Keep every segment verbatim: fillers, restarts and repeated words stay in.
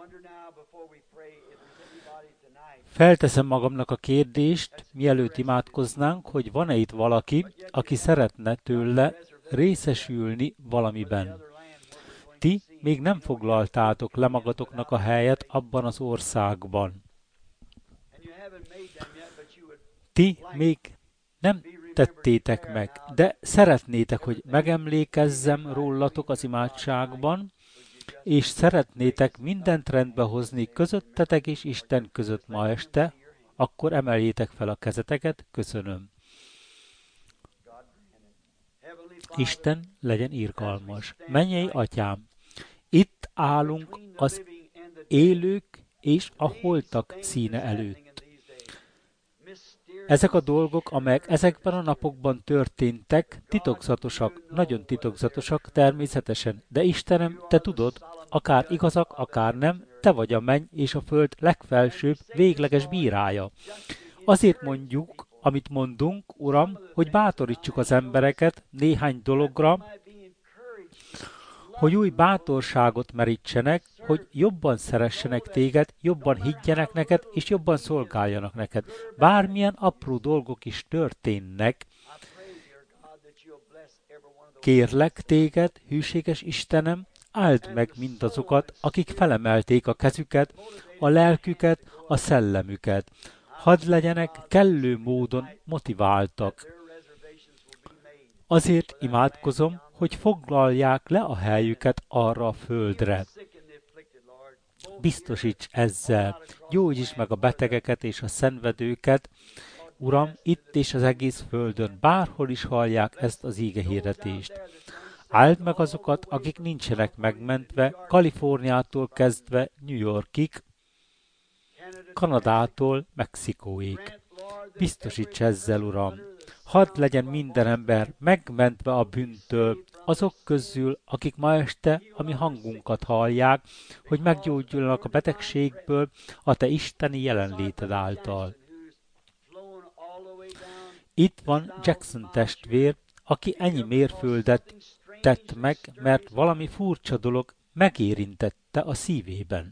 Felteszem magamnak a kérdést, mielőtt imádkoznánk, hogy van-e itt valaki, aki szeretne tőle részesülni valamiben. Ti még nem foglaltátok le magatoknak a helyet abban az országban. Ti még nem tettétek meg, de szeretnétek, hogy megemlékezzem rólatok az imádságban, és szeretnétek mindent rendbe hozni közöttetek és Isten között ma este, akkor emeljétek fel a kezeteket, köszönöm. Isten legyen irgalmas. Mennyei Atyám, itt állunk az élők és a holtak színe előtt. Ezek a dolgok, amelyek ezekben a napokban történtek, titokzatosak, nagyon titokzatosak természetesen, de Istenem, Te tudod, akár igazak, akár nem, Te vagy a menny és a föld legfelsőbb, végleges bírája. Azért mondjuk, amit mondunk, Uram, hogy bátorítsuk az embereket néhány dologra, hogy új bátorságot merítsenek, hogy jobban szeressenek téged, jobban higgyenek neked, és jobban szolgáljanak neked. Bármilyen apró dolgok is történnek, kérlek téged, hűséges Istenem, áld meg mindazokat, akik felemelték a kezüket, a lelküket, a szellemüket. Hadd legyenek kellő módon motiváltak. Azért imádkozom, hogy foglalják le a helyüket arra a földre. Biztosíts ezzel, gyógyíts meg a betegeket és a szenvedőket, Uram, itt és az egész földön, bárhol is hallják ezt az ígehirdetést. Áld meg azokat, akik nincsenek megmentve, Kaliforniától kezdve New Yorkig, Kanadától Mexikóig. Biztosíts ezzel, Uram! Hadd legyen minden ember megmentve a bűntől, azok közül, akik ma este a mi hangunkat hallják, hogy meggyógyulnak a betegségből a Te isteni jelenléted által. Itt van Jackson testvér, aki ennyi mérföldet tett meg, mert valami furcsa dolog megérintette a szívében.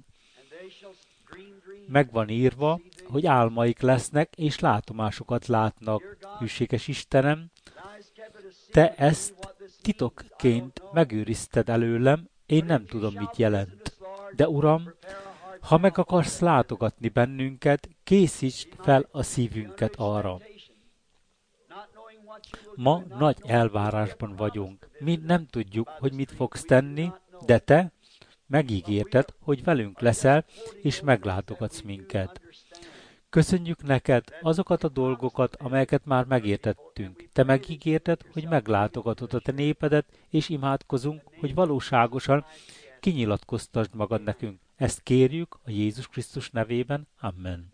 Meg van írva, hogy álmaik lesznek, és látomásokat látnak. Hűséges Istenem, Te ezt titokként megőrizted előlem, én nem tudom, mit jelent. De Uram, ha meg akarsz látogatni bennünket, készítsd fel a szívünket arra. Ma nagy elvárásban vagyunk. Mi nem tudjuk, hogy mit fogsz tenni, de Te megígérted, hogy velünk leszel, és meglátogatsz minket. Köszönjük neked azokat a dolgokat, amelyeket már megértettünk. Te megígérted, hogy meglátogatod a Te népedet, és imádkozunk, hogy valóságosan kinyilatkoztasd magad nekünk. Ezt kérjük a Jézus Krisztus nevében. Amen.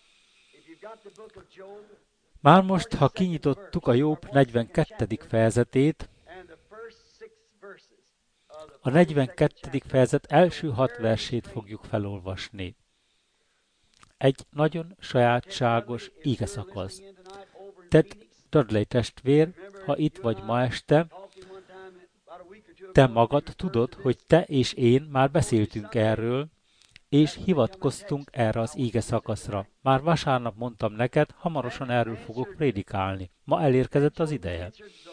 Már most, ha kinyitottuk a Jobb negyvenkettedik fejezetét, a negyvenkettedik fejezet első hat versét fogjuk felolvasni. Egy nagyon sajátságos ígeszakasz. Ted Dudley testvér, ha itt vagy ma este, te magad tudod, hogy te és én már beszéltünk erről, és hivatkoztunk erre az ígeszakaszra. Már vasárnap mondtam neked, hamarosan erről fogok prédikálni. Ma elérkezett az ideje.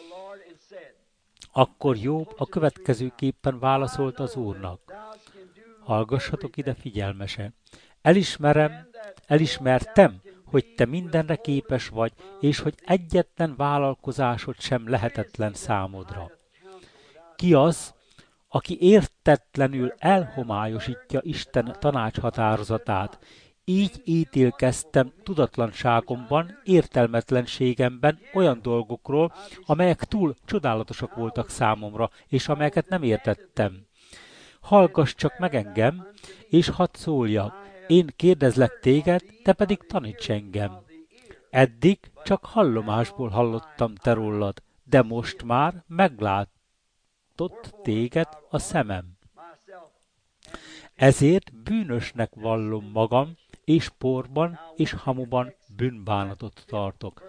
Akkor Jobb a következőképpen válaszolt az Úrnak. Hallgassatok ide figyelmesen. Elismerem, elismertem, hogy te mindenre képes vagy, és hogy egyetlen vállalkozásod sem lehetetlen számodra. Ki az, aki értetlenül elhomályosítja Isten tanácshatározatát? Így ítélkeztem tudatlanságomban, értelmetlenségemben olyan dolgokról, amelyek túl csodálatosak voltak számomra, és amelyeket nem értettem. Hallgass csak meg engem, és hadd szóljak. Én kérdezlek téged, te pedig taníts engem. Eddig csak hallomásból hallottam te rólad, de most már meglátott téged a szemem. Ezért bűnösnek vallom magam, és porban és hamuban bűnbánatot tartok.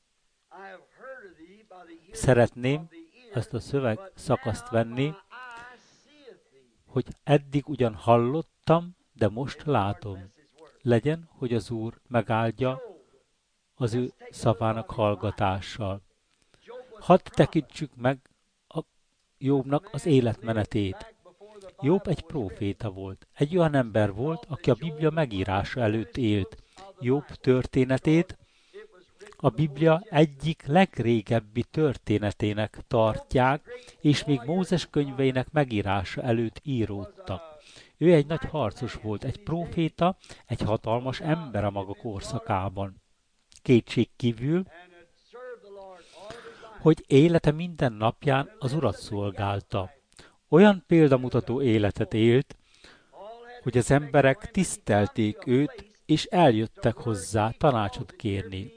Szeretném ezt a szöveg szakaszt venni, hogy eddig ugyan hallottam, de most látom. Legyen, hogy az Úr megáldja az ő szavának hallgatással. Hadd tekintsük meg a Jobbnak az életmenetét. Jobb egy próféta volt. Egy olyan ember volt, aki a Biblia megírása előtt élt. Jobb történetét a Biblia egyik legrégebbi történetének tartják, és még Mózes könyveinek megírása előtt íródtak. Ő egy nagy harcos volt, egy próféta, egy hatalmas ember a maga korszakában. Kétség kívül, hogy élete minden napján az Urat szolgálta. Olyan példamutató életet élt, hogy az emberek tisztelték őt, és eljöttek hozzá tanácsot kérni.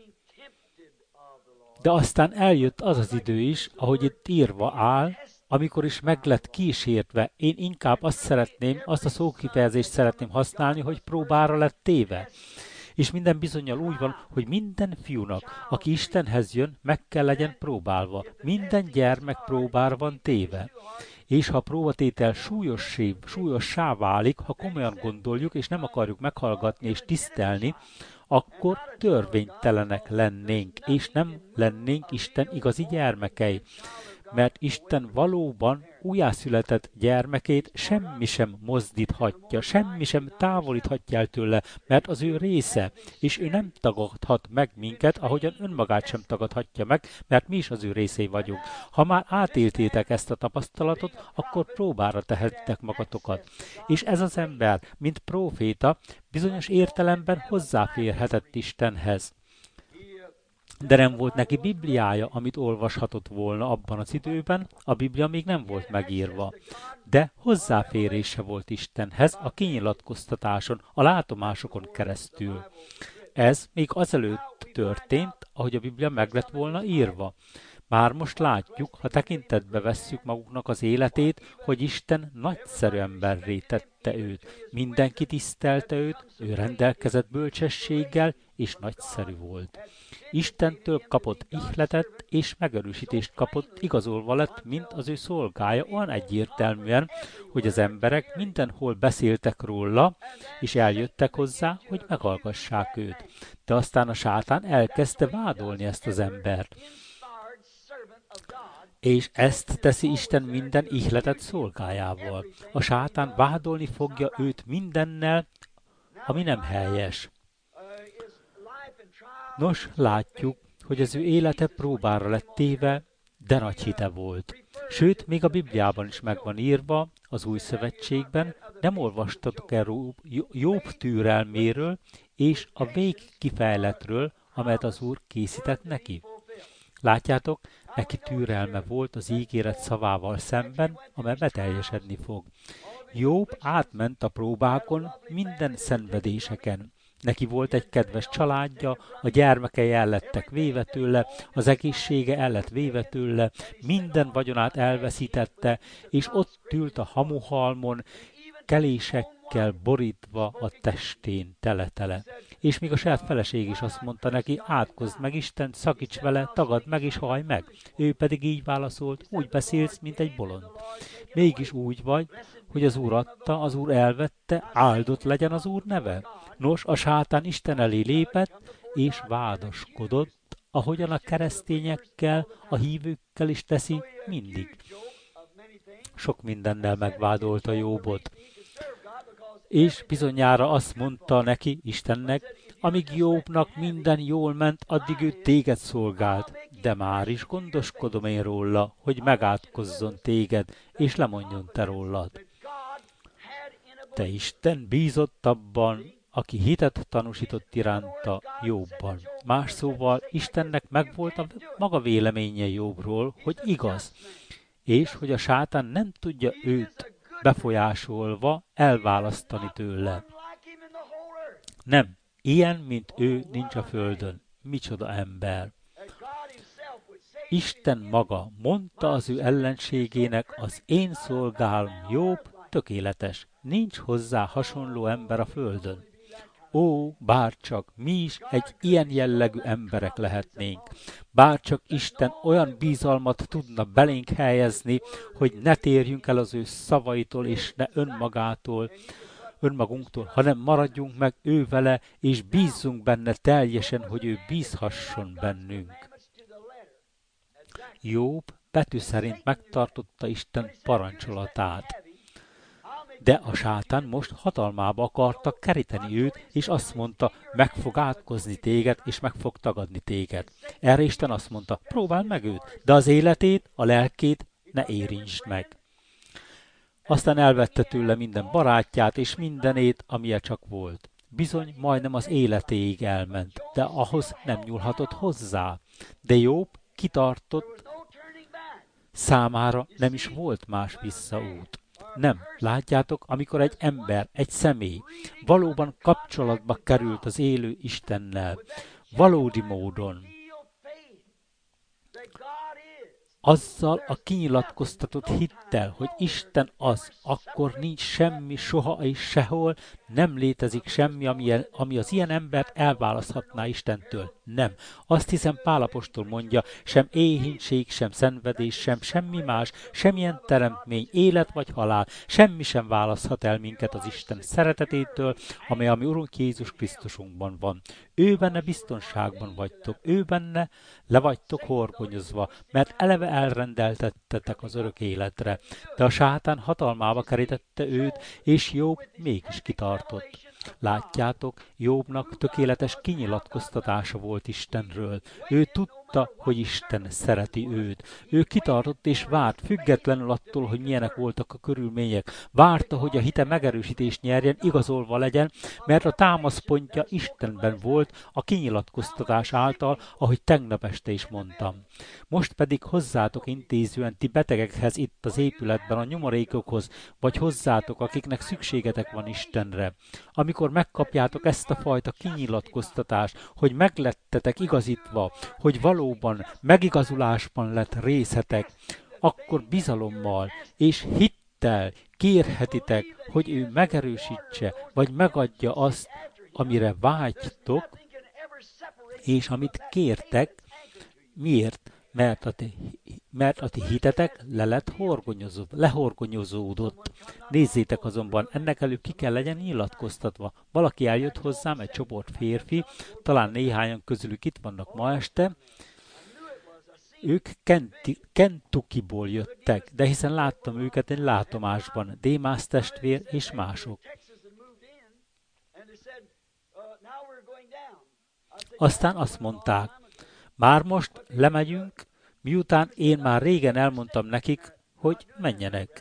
De aztán eljött az az idő is, ahogy itt írva áll, amikor is meg lett kísértve. Én inkább azt szeretném, azt a szókifejezést szeretném használni, hogy próbára lett téve. És minden bizonnyal úgy van, hogy minden fiúnak, aki Istenhez jön, meg kell legyen próbálva. Minden gyermek próbára van téve. És ha a próbatétel súlyossé, súlyossá válik, ha komolyan gondoljuk, és nem akarjuk meghallgatni és tisztelni, akkor törvénytelenek lennénk, és nem lennénk Isten igazi gyermekei. Mert Isten valóban újjászületett gyermekét semmi sem mozdíthatja, semmi sem távolíthatja el tőle, mert az ő része, és ő nem tagadhat meg minket, ahogyan önmagát sem tagadhatja meg, mert mi is az ő részei vagyunk. Ha már átéltétek ezt a tapasztalatot, akkor próbára tehetitek magatokat. És ez az ember, mint próféta, bizonyos értelemben hozzáférhetett Istenhez. De nem volt neki Bibliája, amit olvashatott volna abban az időben, a Biblia még nem volt megírva. De hozzáférése volt Istenhez a kinyilatkoztatáson, a látomásokon keresztül. Ez még azelőtt történt, ahogy a Biblia meg lett volna írva. Már most látjuk, ha tekintetbe vesszük maguknak az életét, hogy Isten nagyszerű emberré tette őt. Mindenki tisztelte őt, ő rendelkezett bölcsességgel, és nagyszerű volt. Istentől kapott ihletet és megerősítést kapott, igazolva lett, mint az ő szolgája, olyan egyértelműen, hogy az emberek mindenhol beszéltek róla, és eljöttek hozzá, hogy meghallgassák őt. De aztán a sátán elkezdte vádolni ezt az embert. És ezt teszi Isten minden ihletet szolgájával. A sátán vádolni fogja őt mindennel, ami nem helyes. Nos, látjuk, hogy az ő élete próbára lett téve, de nagy hite volt. Sőt, még a Bibliában is meg van írva, az Új Szövetségben, nem olvastatok el Jobb türelméről és a végkifejletről, amelyet az Úr készített neki. Látjátok, neki türelme volt az ígéret szavával szemben, amely beteljesedni fog. Jobb átment a próbákon, minden szenvedéseken. Neki volt egy kedves családja, a gyermekei el lettek véve tőle, az egészsége el lett véve tőle, minden vagyonát elveszítette, és ott ült a hamuhalmon, kelésekkel borítva a testén tele-tele. És még a saját feleség is azt mondta neki, átkozd meg Istent, szakíts vele, tagadd meg és hallj meg. Ő pedig így válaszolt, úgy beszélsz, mint egy bolond. Mégis úgy vagy, hogy az Úr adta, az Úr elvette, áldott legyen az Úr neve. Nos, a sátán Isten elé lépett, és vádaskodott, ahogyan a keresztényekkel, a hívőkkel is teszi mindig. Sok mindennel megvádolta Jobbot. És bizonyára azt mondta neki, Istennek, amíg Jobbnak minden jól ment, addig ő téged szolgált, de már is gondoskodom én róla, hogy megátkozzon téged, és lemondjon te rólad. Te Isten bízott abban, aki hitet tanúsított iránta Jobbban. Más szóval Istennek megvolt a maga véleménye Jobbról, hogy igaz, és hogy a sátán nem tudja őt befolyásolva elválasztani tőle. Nem, ilyen, mint ő nincs a földön. Micsoda ember! Isten maga mondta az ő ellenségének, az én szolgálom Jobb tökéletes, nincs hozzá hasonló ember a földön. Ó, bárcsak mi is egy ilyen jellegű emberek lehetnénk. Bárcsak Isten olyan bizalmat tudna belénk helyezni, hogy ne térjünk el az ő szavaitól és ne önmagától. önmagunktól, hanem maradjunk meg ő vele, és bízzunk benne teljesen, hogy ő bízhasson bennünk. Jobb betű szerint megtartotta Isten parancsolatát. De a sátán most hatalmába akarta keríteni őt, és azt mondta, meg fog átkozni téged, és meg fog tagadni téged. Erre Isten azt mondta, próbáld meg őt, de az életét, a lelkét ne érintsd meg. Aztán elvette tőle minden barátját, és mindenét, amilyen csak volt. Bizony, majdnem az életéig elment, de ahhoz nem nyúlhatott hozzá. De Jobb kitartott, számára nem is volt más visszaút. Nem, látjátok, amikor egy ember, egy személy valóban kapcsolatba került az élő Istennel, valódi módon, azzal a kinyilatkoztatott hittel, hogy Isten az, akkor nincs semmi, soha és sehol, nem létezik semmi, ami, ami az ilyen embert elválaszthatná Istentől. Nem. Azt hiszem Pál apostol mondja, sem éhínség, sem szenvedés, sem semmi más, semmilyen teremtmény, élet vagy halál, semmi sem választhat el minket az Isten szeretetétől, amely a mi Urunk Jézus Krisztusunkban van. Ő benne biztonságban vagytok, ő benne le vagytok horgonyozva, mert eleve elrendeltettetek az örök életre. De a sátán hatalmába kerítette őt, és Jobb mégis kitartott. Látjátok, Jobbnak tökéletes kinyilatkoztatása volt Istenről. Ő tudta, hogy Isten szereti őt. Ő kitartott és várt, függetlenül attól, hogy milyenek voltak a körülmények. Várta, hogy a hite megerősítést nyerjen, igazolva legyen, mert a támaszpontja Istenben volt a kinyilatkoztatás által, ahogy tegnap este is mondtam. Most pedig hozzátok intézően ti betegekhez itt az épületben, a nyomorékokhoz, vagy hozzátok, akiknek szükségetek van Istenre. Amikor megkapjátok ezt a fajta kinyilatkoztatást, hogy meglettetek igazítva, hogy valóban megigazulásban lett részetek, akkor bizalommal és hittel kérhetitek, hogy ő megerősítse, vagy megadja azt, amire vágytok, és amit kértek. Miért? Mert a ti, mert a ti hitetek le lett horgonyozó, lehorgonyozódott. Nézzétek azonban, ennek előbb ki kell legyen nyilatkoztatva. Valaki eljött hozzám, egy csoport férfi, talán néhányan közülük itt vannak ma este, ők Kentuckyból jöttek, de hiszen láttam őket egy látomásban, Démász testvér és mások. Aztán azt mondták, már most lemegyünk, miután én már régen elmondtam nekik, hogy menjenek.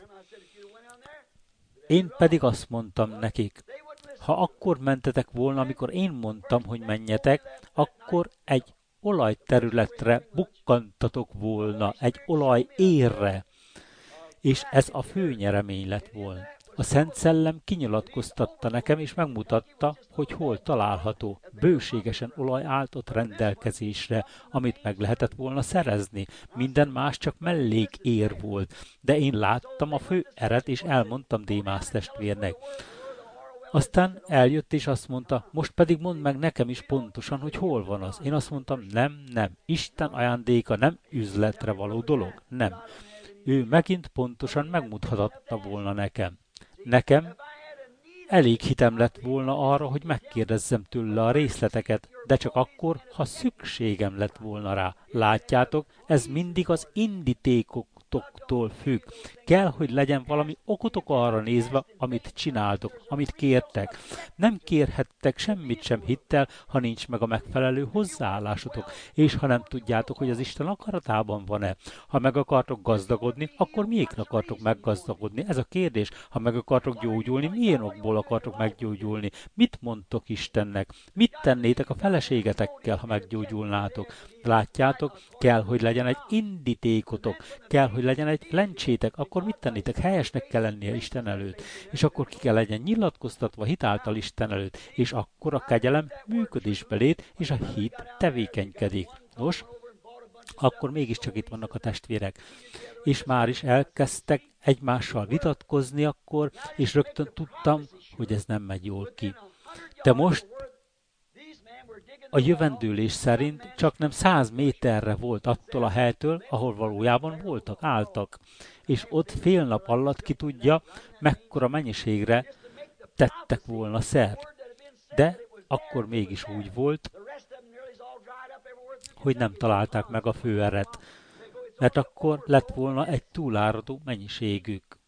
Én pedig azt mondtam nekik, ha akkor mentetek volna, amikor én mondtam, hogy menjetek, akkor egy olajterületre bukkantatok volna, egy olajérre, és ez a fő nyeremény lett volna. A Szent Szellem kinyilatkoztatta nekem, és megmutatta, hogy hol található. Bőségesen olaj állt ott rendelkezésre, amit meg lehetett volna szerezni. Minden más csak mellékér volt. De én láttam a fő eret, és elmondtam Démász testvérnek. Aztán eljött, és azt mondta, most pedig mondd meg nekem is pontosan, hogy hol van az. Én azt mondtam, nem, nem. Isten ajándéka nem üzletre való dolog. Nem. Ő megint pontosan megmutathatta volna nekem. Nekem elég hitem lett volna arra, hogy megkérdezzem tőle a részleteket, de csak akkor, ha szükségem lett volna rá. Látjátok, ez mindig az indítékoktól függ. Kell, hogy legyen valami okotok arra nézve, amit csináltok, amit kértek. Nem kérhettek semmit sem hittel, ha nincs meg a megfelelő hozzáállásotok, és ha nem tudjátok, hogy az Isten akaratában van-e. Ha meg akartok gazdagodni, akkor miért akartok meggazdagodni? Ez a kérdés. Ha meg akartok gyógyulni, milyen okból akartok meggyógyulni? Mit mondtok Istennek? Mit tennétek a feleségetekkel, ha meggyógyulnátok? Látjátok, kell, hogy legyen egy indítékotok, kell, hogy legyen egy lencsétek, akkor mit tennétek? Helyesnek kell lennie Isten előtt, és akkor ki kell legyen nyilatkoztatva hitáltal Isten előtt, és akkor a kegyelem működésbe lép, és a hit tevékenykedik. Nos, akkor mégiscsak itt vannak a testvérek, és már is elkezdtek egymással vitatkozni akkor, és rögtön tudtam, hogy ez nem megy jól ki. De most a jövendőlés szerint csak nem száz méterre volt attól a helytől, ahol valójában voltak, álltak. És ott fél nap alatt ki tudja, mekkora mennyiségre tettek volna szert. De akkor mégis úgy volt, hogy nem találták meg a főeret, mert akkor lett volna egy túláradó mennyiségük.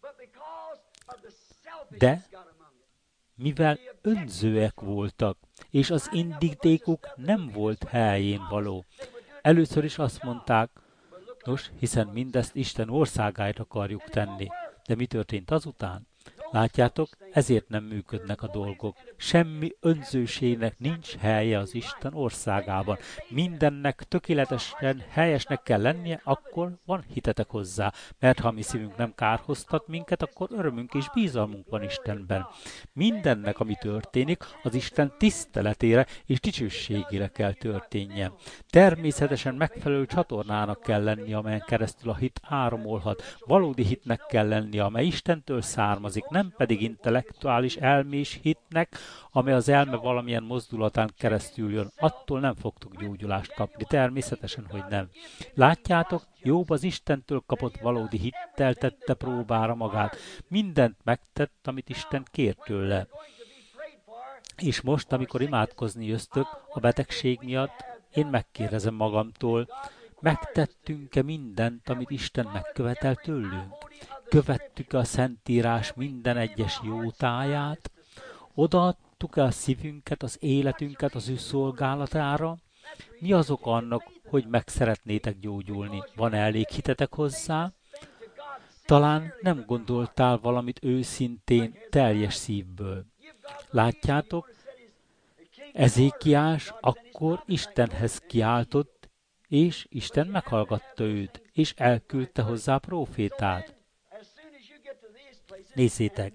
De mivel önzőek voltak, és az indítékuk nem volt helyén való, először is azt mondták, nos, hiszen mindezt Isten országáért akarjuk tenni. De mi történt azután? Látjátok, ezért nem működnek a dolgok. Semmi önzőségnek nincs helye az Isten országában. Mindennek tökéletesen helyesnek kell lennie, akkor van hitetek hozzá. Mert ha mi szívünk nem kárhoztat minket, akkor örömünk és bízalmunk van Istenben. Mindennek, ami történik, az Isten tiszteletére és dicsőségére kell történjen. Természetesen megfelelő csatornának kell lennie, amelyen keresztül a hit áramolhat. Valódi hitnek kell lennie, amely Istentől származik, nem pedig intellektuális elmés hitnek, amely az elme valamilyen mozdulatán keresztül jön. Attól nem fogtok gyógyulást kapni. Természetesen, hogy nem. Látjátok, Jobb az Istentől kapott valódi hittel tette próbára magát. Mindent megtett, amit Isten kért tőle. És most, amikor imádkozni jöztök a betegség miatt, én megkérdezem magamtól, megtettünk-e mindent, amit Isten megkövetel tőlünk? Követtük-e a Szentírás minden egyes jótáját? Odaadtuk-e a szívünket, az életünket az ő szolgálatára? Mi az oka annak, hogy meg szeretnétek gyógyulni? Van elég hitetek hozzá? Talán nem gondoltál valamit őszintén, teljes szívből. Látjátok, Ezékiás akkor Istenhez kiáltott, és Isten meghallgatta őt, és elküldte hozzá prófétát. Nézzétek,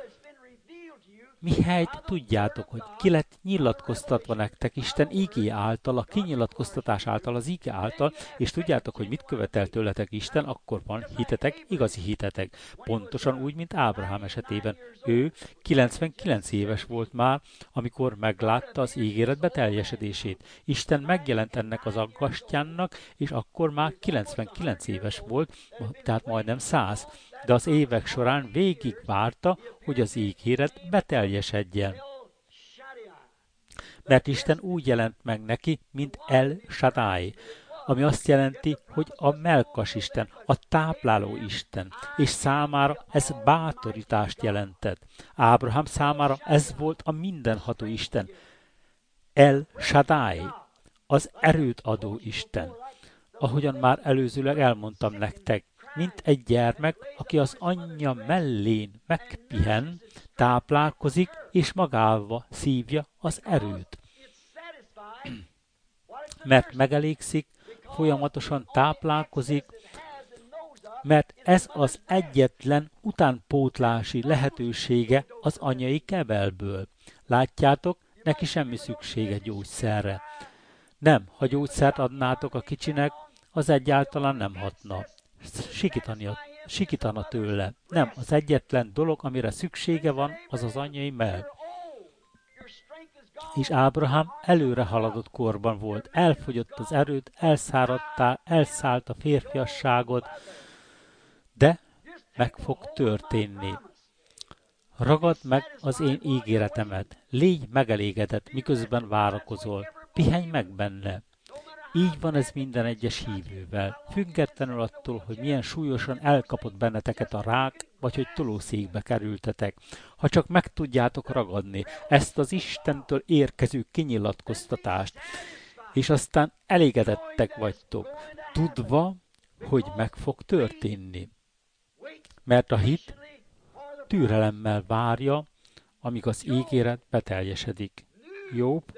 mihelyt tudjátok, hogy ki lett nyilatkoztatva nektek Isten ígé által, a kinyilatkoztatás által, az ígé által, és tudjátok, hogy mit követel tőletek Isten, akkor van hitetek, igazi hitetek. Pontosan úgy, mint Ábrahám esetében. Ő kilencvenkilenc éves volt már, amikor meglátta az ígéret beteljesedését. Isten megjelent ennek az aggastyánnak, és akkor már kilencvenkilenc éves volt, tehát majdnem száz. De az évek során végig várta, hogy az ígéret beteljesedjen. Mert Isten úgy jelent meg neki, mint El Shaddai, ami azt jelenti, hogy a melkas Isten, a tápláló Isten, és számára ez bátorítást jelentett. Ábrahám számára ez volt a mindenható Isten, El Shaddai, az erőt adó Isten. Ahogyan már előzőleg elmondtam nektek, mint egy gyermek, aki az anyja mellén megpihen, táplálkozik, és magába szívja az erőt. Mert megelégszik, folyamatosan táplálkozik, mert ez az egyetlen utánpótlási lehetősége az anyai kebelből. Látjátok, neki semmi szüksége gyógyszerre. Nem, ha gyógyszert adnátok a kicsinek, az egyáltalán nem hatna. Sikítania, sikítana tőle. Nem, az egyetlen dolog, amire szüksége van, az az anyai mell. És Ábrahám előre haladott korban volt, elfogyott az erőt, elszáradtál, elszállt a férfiasságot, de meg fog történni. Ragad meg az én ígéretemet, légy megelégedett, miközben várakozol, pihenj meg benne. Így van ez minden egyes hívővel, függetlenül attól, hogy milyen súlyosan elkapott benneteket a rák, vagy hogy tolószékbe kerültetek. Ha csak meg tudjátok ragadni ezt az Istentől érkező kinyilatkoztatást, és aztán elégedettek vagytok, tudva, hogy meg fog történni. Mert a hit türelemmel várja, amíg az ígéret beteljesedik. Jobb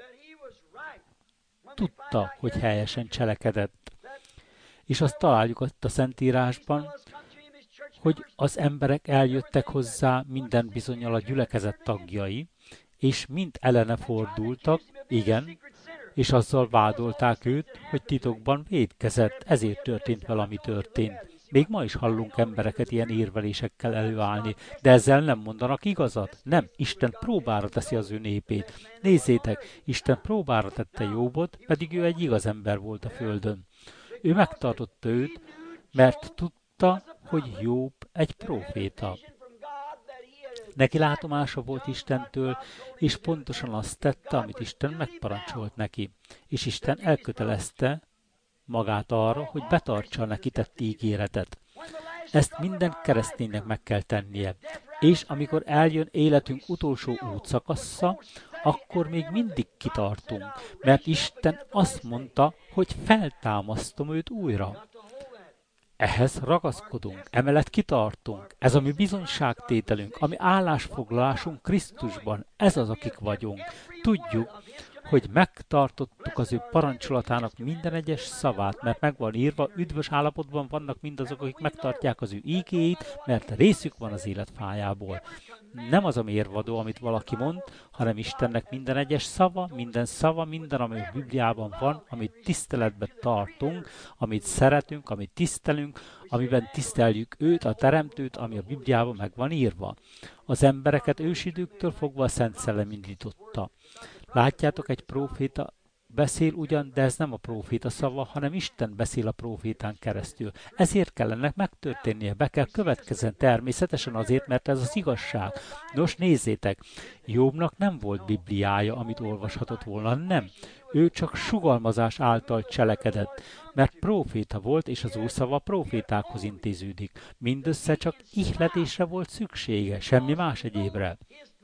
tudta, hogy helyesen cselekedett. És azt találjuk ott a Szentírásban, hogy az emberek eljöttek hozzá minden bizonnyal a gyülekezet tagjai, és mind ellene fordultak, igen, és azzal vádolták őt, hogy titokban vétkezett, ezért történt valami történt. Még ma is hallunk embereket ilyen érvelésekkel előállni, de ezzel nem mondanak igazat. Nem, Isten próbára teszi az ő népét. Nézzétek, Isten próbára tette Jobbot, pedig ő egy igaz ember volt a földön. Ő megtartotta őt, mert tudta, hogy Jobb egy próféta. Neki látomása volt Istentől, és pontosan azt tette, amit Isten megparancsolt neki. És Isten elkötelezte magát arra, hogy betartsa a neki tett ígéretet. Ezt minden kereszténynek meg kell tennie. És amikor eljön életünk utolsó útszakasza, akkor még mindig kitartunk, mert Isten azt mondta, hogy feltámasztom őt újra. Ehhez ragaszkodunk, emellett kitartunk. Ez a mi bizonyságtételünk, a mi állásfoglalásunk Krisztusban. Ez az, akik vagyunk. Tudjuk, hogy megtartottuk az ő parancsolatának minden egyes szavát, mert meg van írva, üdvös állapotban vannak mindazok, akik megtartják az ő ígéit, mert részük van az élet fájából. Nem az a mérvadó, amit valaki mond, hanem Istennek minden egyes szava, minden szava, minden, ami a Bibliában van, amit tiszteletben tartunk, amit szeretünk, amit tisztelünk, amiben tiszteljük őt, a Teremtőt, ami a Bibliában meg van írva. Az embereket ősidőktől fogva a Szent Szellem indította. Látjátok, egy próféta beszél ugyan, de ez nem a próféta szava, hanem Isten beszél a prófétán keresztül. Ezért kellene megtörténnie, be kell következzen természetesen azért, mert ez az igazság. Nos, nézzétek, Jobbnak nem volt Bibliája, amit olvashatott volna, nem. Ő csak sugalmazás által cselekedett, mert próféta volt, és az Úr szava prófétákhoz intéződik. Mindössze csak ihletésre volt szüksége, semmi más egyébre.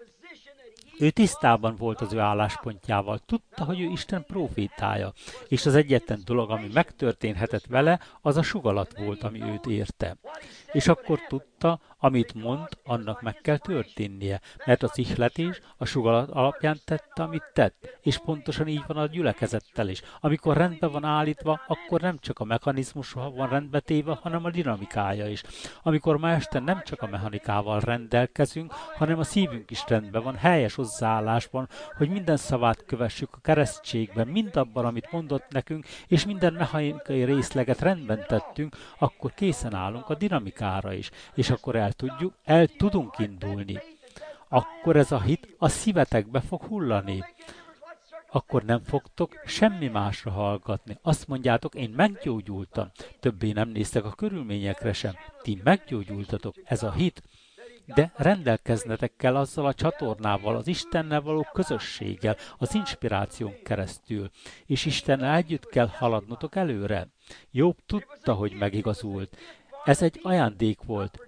Ő tisztában volt az ő álláspontjával, tudta, hogy ő Isten prófétája, és az egyetlen dolog, ami megtörténhetett vele, az a sugalat volt, ami őt érte. És akkor tudta, amit mond, annak meg kell történnie, mert az ihletés a sugalat alapján tette, amit tett, és pontosan így van a gyülekezettel is. Amikor rendben van állítva, akkor nem csak a mechanizmus van rendbe téve, hanem a dinamikája is. Amikor ma este nem csak a mechanikával rendelkezünk, hanem a szívünk is rendben van, helyes hozzáállásban, hogy minden szavát kövessük a keresztségben, mindabban, amit mondott nekünk, és minden mechanikai részleget rendben tettünk, akkor készen állunk a dinamikára is, és akkor el tudjuk, el tudunk indulni. Akkor ez a hit a szívetekbe fog hullani. Akkor nem fogtok semmi másra hallgatni. Azt mondjátok, én meggyógyultam. Többé nem néztek a körülményekre sem. Ti meggyógyultatok. Ez a hit. De rendelkeznetek kell azzal a csatornával, az Istennel való közösséggel, az inspiráción keresztül. És Istennel együtt kell haladnotok előre. Jobb tudta, hogy megigazult. Ez egy ajándék volt.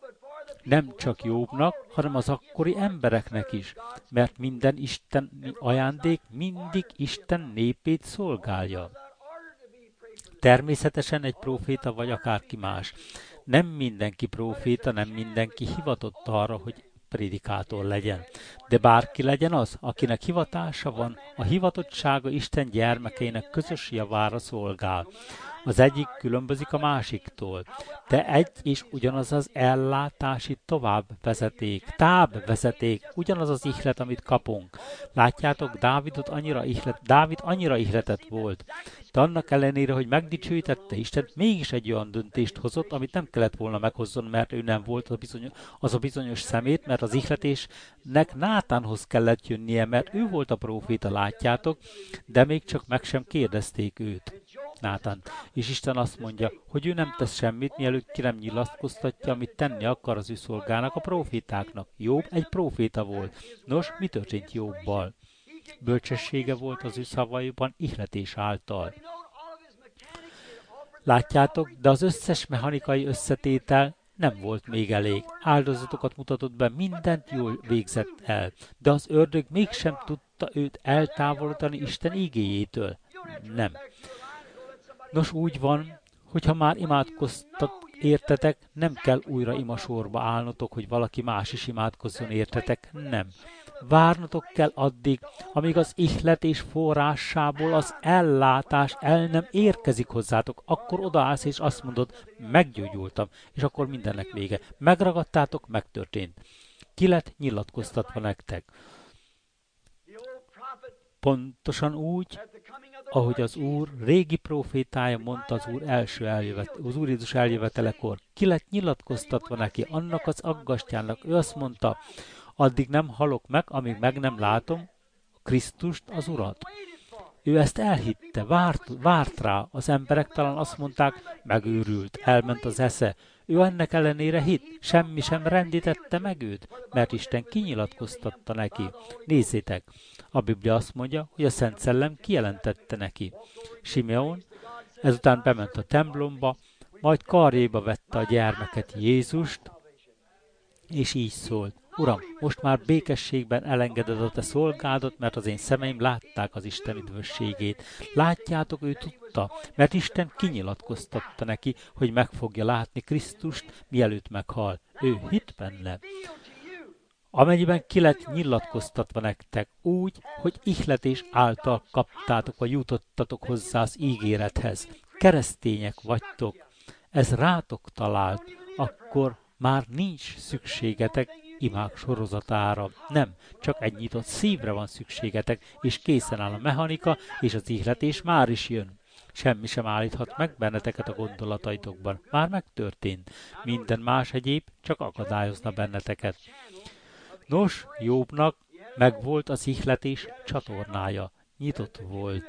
Nem csak Jobbnak, hanem az akkori embereknek is, mert minden isteni ajándék mindig Isten népét szolgálja. Természetesen egy próféta vagy akárki más. Nem mindenki próféta, nem mindenki hivatott arra, hogy prédikátor legyen. De bárki legyen az, akinek hivatása van, a hivatottsága Isten gyermekeinek közös javára szolgál. Az egyik különbözik a másiktól, de egy és ugyanaz az ellátási továbbvezeték, tábvezeték, ugyanaz az ihlet, amit kapunk. Látjátok, Dávidot annyira ihlet, Dávid annyira ihletett volt, de annak ellenére, hogy megdicsőítette Istent, mégis egy olyan döntést hozott, amit nem kellett volna meghozzon, mert ő nem volt az a bizonyos, az a bizonyos szemét, mert az ihletésnek Nátánhoz kellett jönnie, mert ő volt a próféta, látjátok, de még csak meg sem kérdezték őt. Nátán. És Isten azt mondja, hogy ő nem tesz semmit, mielőtt ki nem nyilatkoztatja, amit tenni akar az ő szolgának, a prófétáknak. Jobb egy próféta volt. Nos, mi történt Jobbal? Bölcsessége volt az ő szavaiban ihletés által. Látjátok, de az összes mechanikai összetétel nem volt még elég. Áldozatokat mutatott be, mindent jól végzett el. De az ördög mégsem tudta őt eltávolítani Isten igéjétől. Nem. Nos, úgy van, hogyha már imádkoztak értetek, nem kell újra imasorba állnotok, hogy valaki más is imádkozzon értetek, nem. Várnotok kell addig, amíg az ihletés forrásából az ellátás el nem érkezik hozzátok, akkor odaállsz és azt mondod, meggyógyultam, és akkor mindennek vége. Megragadtátok, megtörtént. Ki lett nyilatkoztatva nektek? Pontosan úgy, ahogy az Úr régi profétája mondta az Úr első eljövet, az Úr Jézus eljövetelekor. Ki lett nyilatkoztatva neki, annak az aggastyának. Ő azt mondta, addig nem halok meg, amíg meg nem látom Krisztust, az Urat. Ő ezt elhitte, várt, várt rá. Az emberek talán azt mondták, megőrült, elment az esze. Ő ennek ellenére hit, semmi sem rendítette meg őt, mert Isten kinyilatkoztatta neki. Nézzétek, a Biblia azt mondja, hogy a Szent Szellem kijelentette neki. Simeon ezután bement a templomba, majd karjéba vette a gyermeket, Jézust, és így szólt: Uram, most már békességben elengeded a te szolgádat, mert az én szemeim látták az Isten üdvösségét. Látjátok, ő tudta, mert Isten kinyilatkoztatta neki, hogy meg fogja látni Krisztust, mielőtt meghal. Ő hitt benne. Amennyiben ki lett nyilatkoztatva nektek úgy, hogy ihletés által kaptátok, vagy jutottatok hozzá az ígérethez. Keresztények vagytok, ez rátok talált, akkor már nincs szükségetek imák sorozatára. Nem, csak egy nyitott szívre van szükségetek, és készen áll a mechanika, és az ihletés már is jön. Semmi sem állíthat meg benneteket a gondolataitokban. Már megtörtént. Minden más egyéb csak akadályozna benneteket. Nos, Jobbnak megvolt az ihletés csatornája. Nyitott volt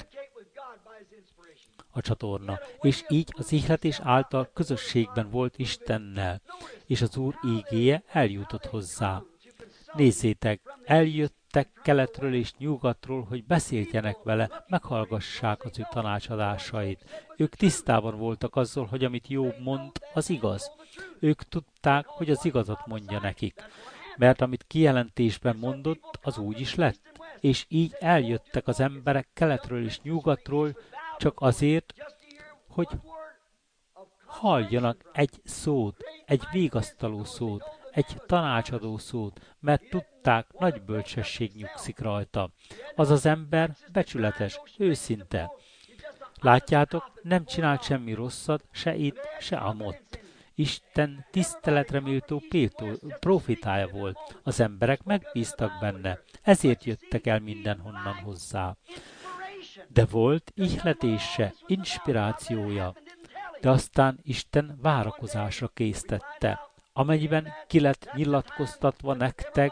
a csatorna, és így az ihletés által közösségben volt Istennel, és az Úr ígéje eljutott hozzá. Nézzétek, eljöttek keletről és nyugatról, hogy beszéljenek vele, meghallgassák az ő tanácsadásait. Ők tisztában voltak azzal, hogy amit Jobb mond, az igaz. Ők tudták, hogy az igazat mondja nekik, mert amit kijelentésben mondott, az úgy is lett. És így eljöttek az emberek keletről és nyugatról, csak azért, hogy halljanak egy szót, egy vigasztaló szót, egy tanácsadó szót, mert tudták, nagy bölcsesség nyugszik rajta. Az az ember becsületes, őszinte. Látjátok, nem csinált semmi rosszat, se itt, se amott. Isten tiszteletre méltó profétája volt. Az emberek megbíztak benne, ezért jöttek el mindenhonnan hozzá. De volt ihletése, inspirációja, de aztán Isten várakozásra késztette. Amennyiben ki lett nyilatkoztatva nektek,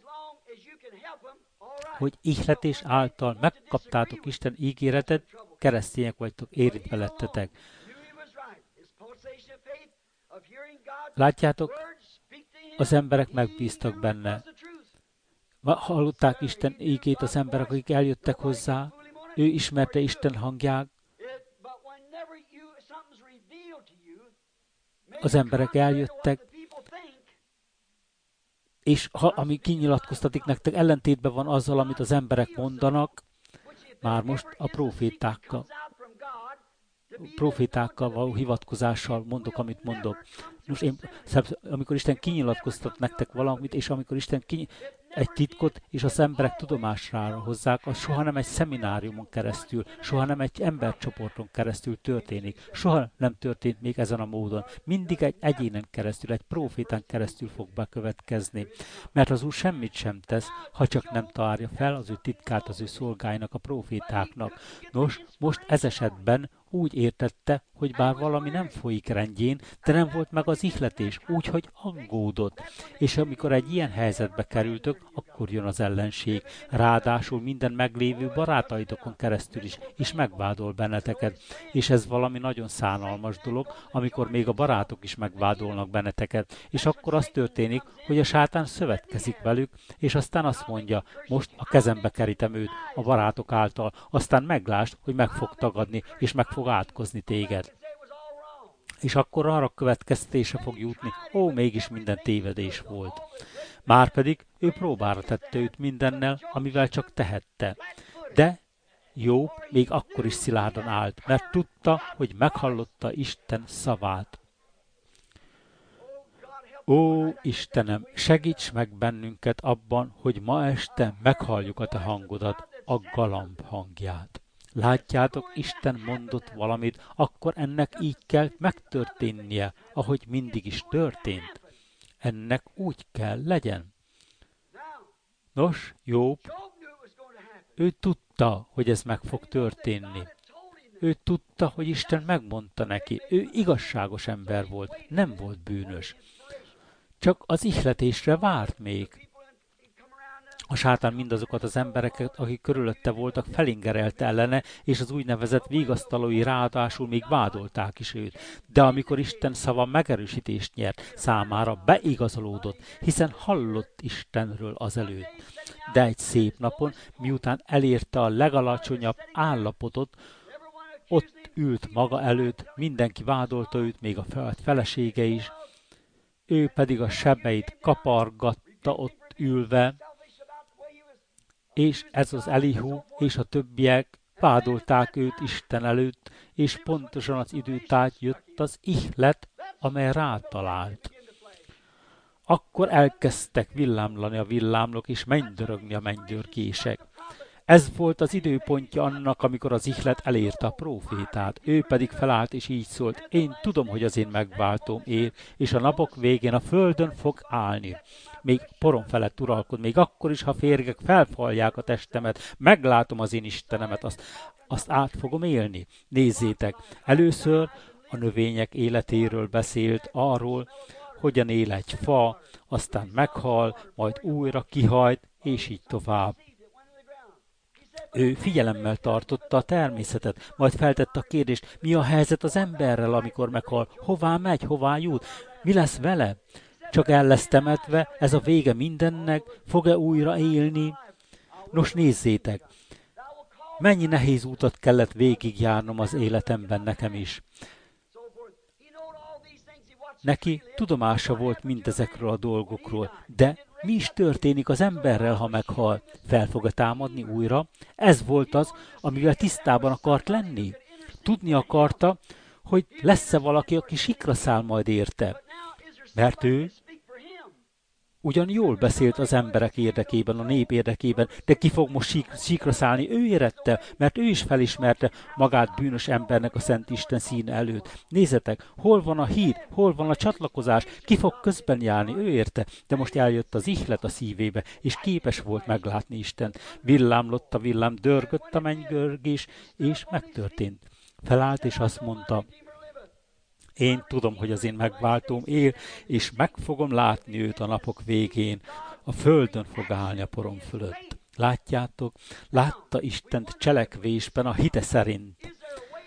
hogy ihletés által megkaptátok Isten ígéretet, keresztények vagytok, érintve lettetek. Látjátok, az emberek megbíztak benne. Hallották Isten ígét az emberek, akik eljöttek hozzá, ő ismerte Isten hangját. Az emberek eljöttek, és ha, ami kinyilatkoztatik nektek, ellentétben van azzal, amit az emberek mondanak, már most a profétákkal, profétákkal való hivatkozással mondok, amit mondok. Nos, én, amikor Isten kinyilatkoztat nektek valamit, és amikor Isten kinyi, egy titkot, és az emberek tudomásra hozzák, az soha nem egy szemináriumon keresztül, soha nem egy embercsoporton keresztül történik. Soha nem történt még ezen a módon. Mindig egy egyénen keresztül, egy profétán keresztül fog bekövetkezni. Mert az Úr semmit sem tesz, ha csak nem tárja fel az ő titkát az ő szolgáinak, a profétáknak. Nos, most ez esetben úgy értette, hogy bár valami nem folyik rendjén, de nem volt meg az ihletés, úgyhogy aggódott. És amikor egy ilyen helyzetbe kerültök, akkor jön az ellenség. Ráadásul minden meglévő barátaitokon keresztül is, és megvádol benneteket. És ez valami nagyon szánalmas dolog, amikor még a barátok is megvádolnak benneteket. És akkor az történik, hogy a sátán szövetkezik velük, és aztán azt mondja, most a kezembe kerítem őt a barátok által, aztán meglásd, hogy meg fog tagadni, és meg fog átkozni téged. És akkor arra következtetése fog jutni, ó, mégis minden tévedés volt. Márpedig ő próbára tette őt mindennel, amivel csak tehette. De Jobb még akkor is szilárdan állt, mert tudta, hogy meghallotta Isten szavát. Ó, Istenem, segíts meg bennünket abban, hogy ma este meghalljuk a te hangodat, a galamb hangját. Látjátok, Isten mondott valamit, akkor ennek így kell megtörténnie, ahogy mindig is történt. Ennek úgy kell legyen. Nos, Jobb, ő tudta, hogy ez meg fog történni. Ő tudta, hogy Isten megmondta neki. Ő igazságos ember volt, nem volt bűnös. Csak az ihletésre várt még. A sátán mindazokat az embereket, akik körülötte voltak, felingerelte ellene, és az úgynevezett vigasztalói ráadásul még vádolták is őt. De amikor Isten szava megerősítést nyert, számára beigazolódott, hiszen hallott Istenről azelőtt. De egy szép napon, miután elérte a legalacsonyabb állapotot, ott ült maga előtt, mindenki vádolta őt, még a felesége is, ő pedig a sebeit kapargatta ott ülve, és ez az Elihu és a többiek vádolták őt Isten előtt, és pontosan az időtájt jött az ihlet, amely rátalált. Akkor elkezdtek villámlani a villámlók, és mennydörögni a mennydörgések. Ez volt az időpontja annak, amikor az ihlet elérte a prófétát. Ő pedig felállt, és így szólt: én tudom, hogy az én megváltóm él, és a napok végén a földön fog állni. Még porom felett uralkod, még akkor is, ha férgek felfalják a testemet, meglátom az én Istenemet, azt, azt át fogom élni. Nézzétek, először a növények életéről beszélt, arról, hogyan él egy fa, aztán meghal, majd újra kihajt, és így tovább. Ő figyelemmel tartotta a természetet, majd feltette a kérdést, mi a helyzet az emberrel, amikor meghal, hová megy, hová jut, mi lesz vele? Csak el lesz temetve, ez a vége mindennek, fog-e újra élni? Nos, nézzétek, mennyi nehéz útat kellett végigjárnom az életemben nekem is. Neki tudomása volt mindezekről a dolgokról, de mi is történik az emberrel, ha meghal? Fel fog-e támadni újra? Ez volt az, amivel tisztában akart lenni. Tudni akarta, hogy lesz-e valaki, aki sikra száll majd érte. Mert ő ugyan jól beszélt az emberek érdekében, a nép érdekében, de ki fog most sík, síkra szállni? Ő érette, mert ő is felismerte magát bűnös embernek a Szent Isten színe előtt. Nézzetek, hol van a híd, hol van a csatlakozás, ki fog közben járni? Ő érte, de most eljött az ihlet a szívébe, és képes volt meglátni Istent. Villámlott a villám, dörgött a mennygörgés, és megtörtént. Felállt, és azt mondta: én tudom, hogy az én megváltóm él, és meg fogom látni őt a napok végén. A földön fog állni a porom fölött. Látjátok, látta Istent cselekvésben a hite szerint.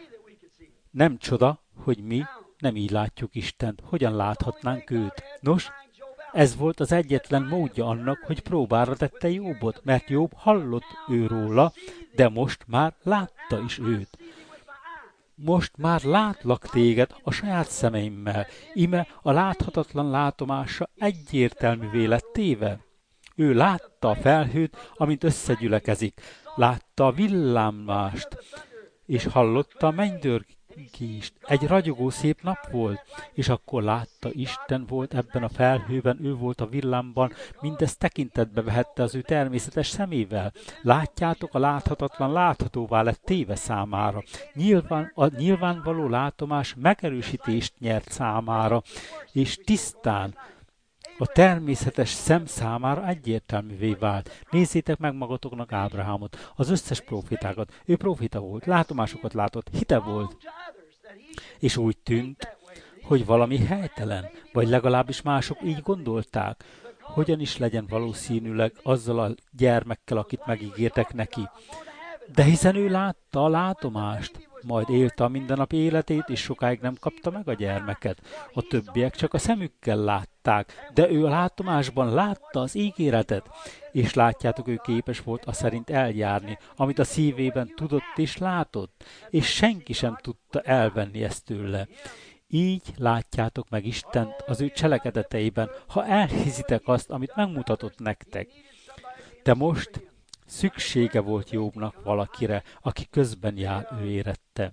Nem csoda, hogy mi nem így látjuk Istent. Hogyan láthatnánk őt? Nos, ez volt az egyetlen módja annak, hogy próbára tette Jóbot, mert Job hallott ő róla, de most már látta is őt. Most már látlak téged a saját szemeimmel, ime a láthatatlan látomása egyértelművé lett téve. Ő látta a felhőt, amint összegyülekezik, látta a villámást, és hallotta a mennydörgést. Egy ragyogó szép nap volt, és akkor látta, Isten volt ebben a felhőben, ő volt a villámban, mindezt tekintetbe vehette az ő természetes szemével. Látjátok, a láthatatlan láthatóvá lett téve számára. Nyilván, a nyilvánvaló látomás megerősítést nyert számára, és tisztán a természetes szem számára egyértelművé vált. Nézzétek meg magatoknak Ábrahámot, az összes profétákat. Ő proféta volt, látomásokat látott, hite volt. És úgy tűnt, hogy valami helytelen, vagy legalábbis mások így gondolták, hogyan is legyen valószínűleg azzal a gyermekkel, akit megígértek neki. De hiszen ő látta a látomást, majd élte a mindennapi életét, és sokáig nem kapta meg a gyermeket. A többiek csak a szemükkel látták, de ő a látomásban látta az ígéretet, és látjátok, ő képes volt a szerint eljárni, amit a szívében tudott és látott, és senki sem tudta elvenni ezt tőle. Így látjátok meg Istent az ő cselekedeteiben, ha elhiszitek azt, amit megmutatott nektek. De most szüksége volt Jóbnak valakire, aki közben jár, ő érette.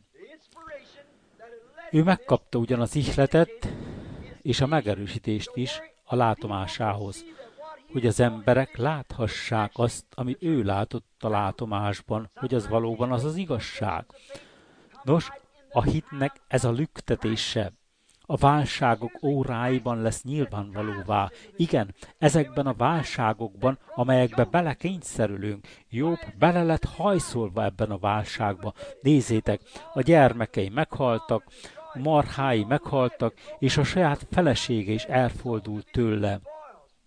Ő megkapta ugyan az ihletet és a megerősítést is a látomásához, hogy az emberek láthassák azt, amit ő látott a látomásban, hogy az valóban az az igazság. Nos, a hitnek ez a lüktetése a válságok óráiban lesz nyilvánvalóvá. Igen, ezekben a válságokban, amelyekbe belekényszerülünk, Jobb bele lett hajszolva ebben a válságba. Nézzétek, a gyermekei meghaltak, a marhái meghaltak, és a saját felesége is elfordult tőle.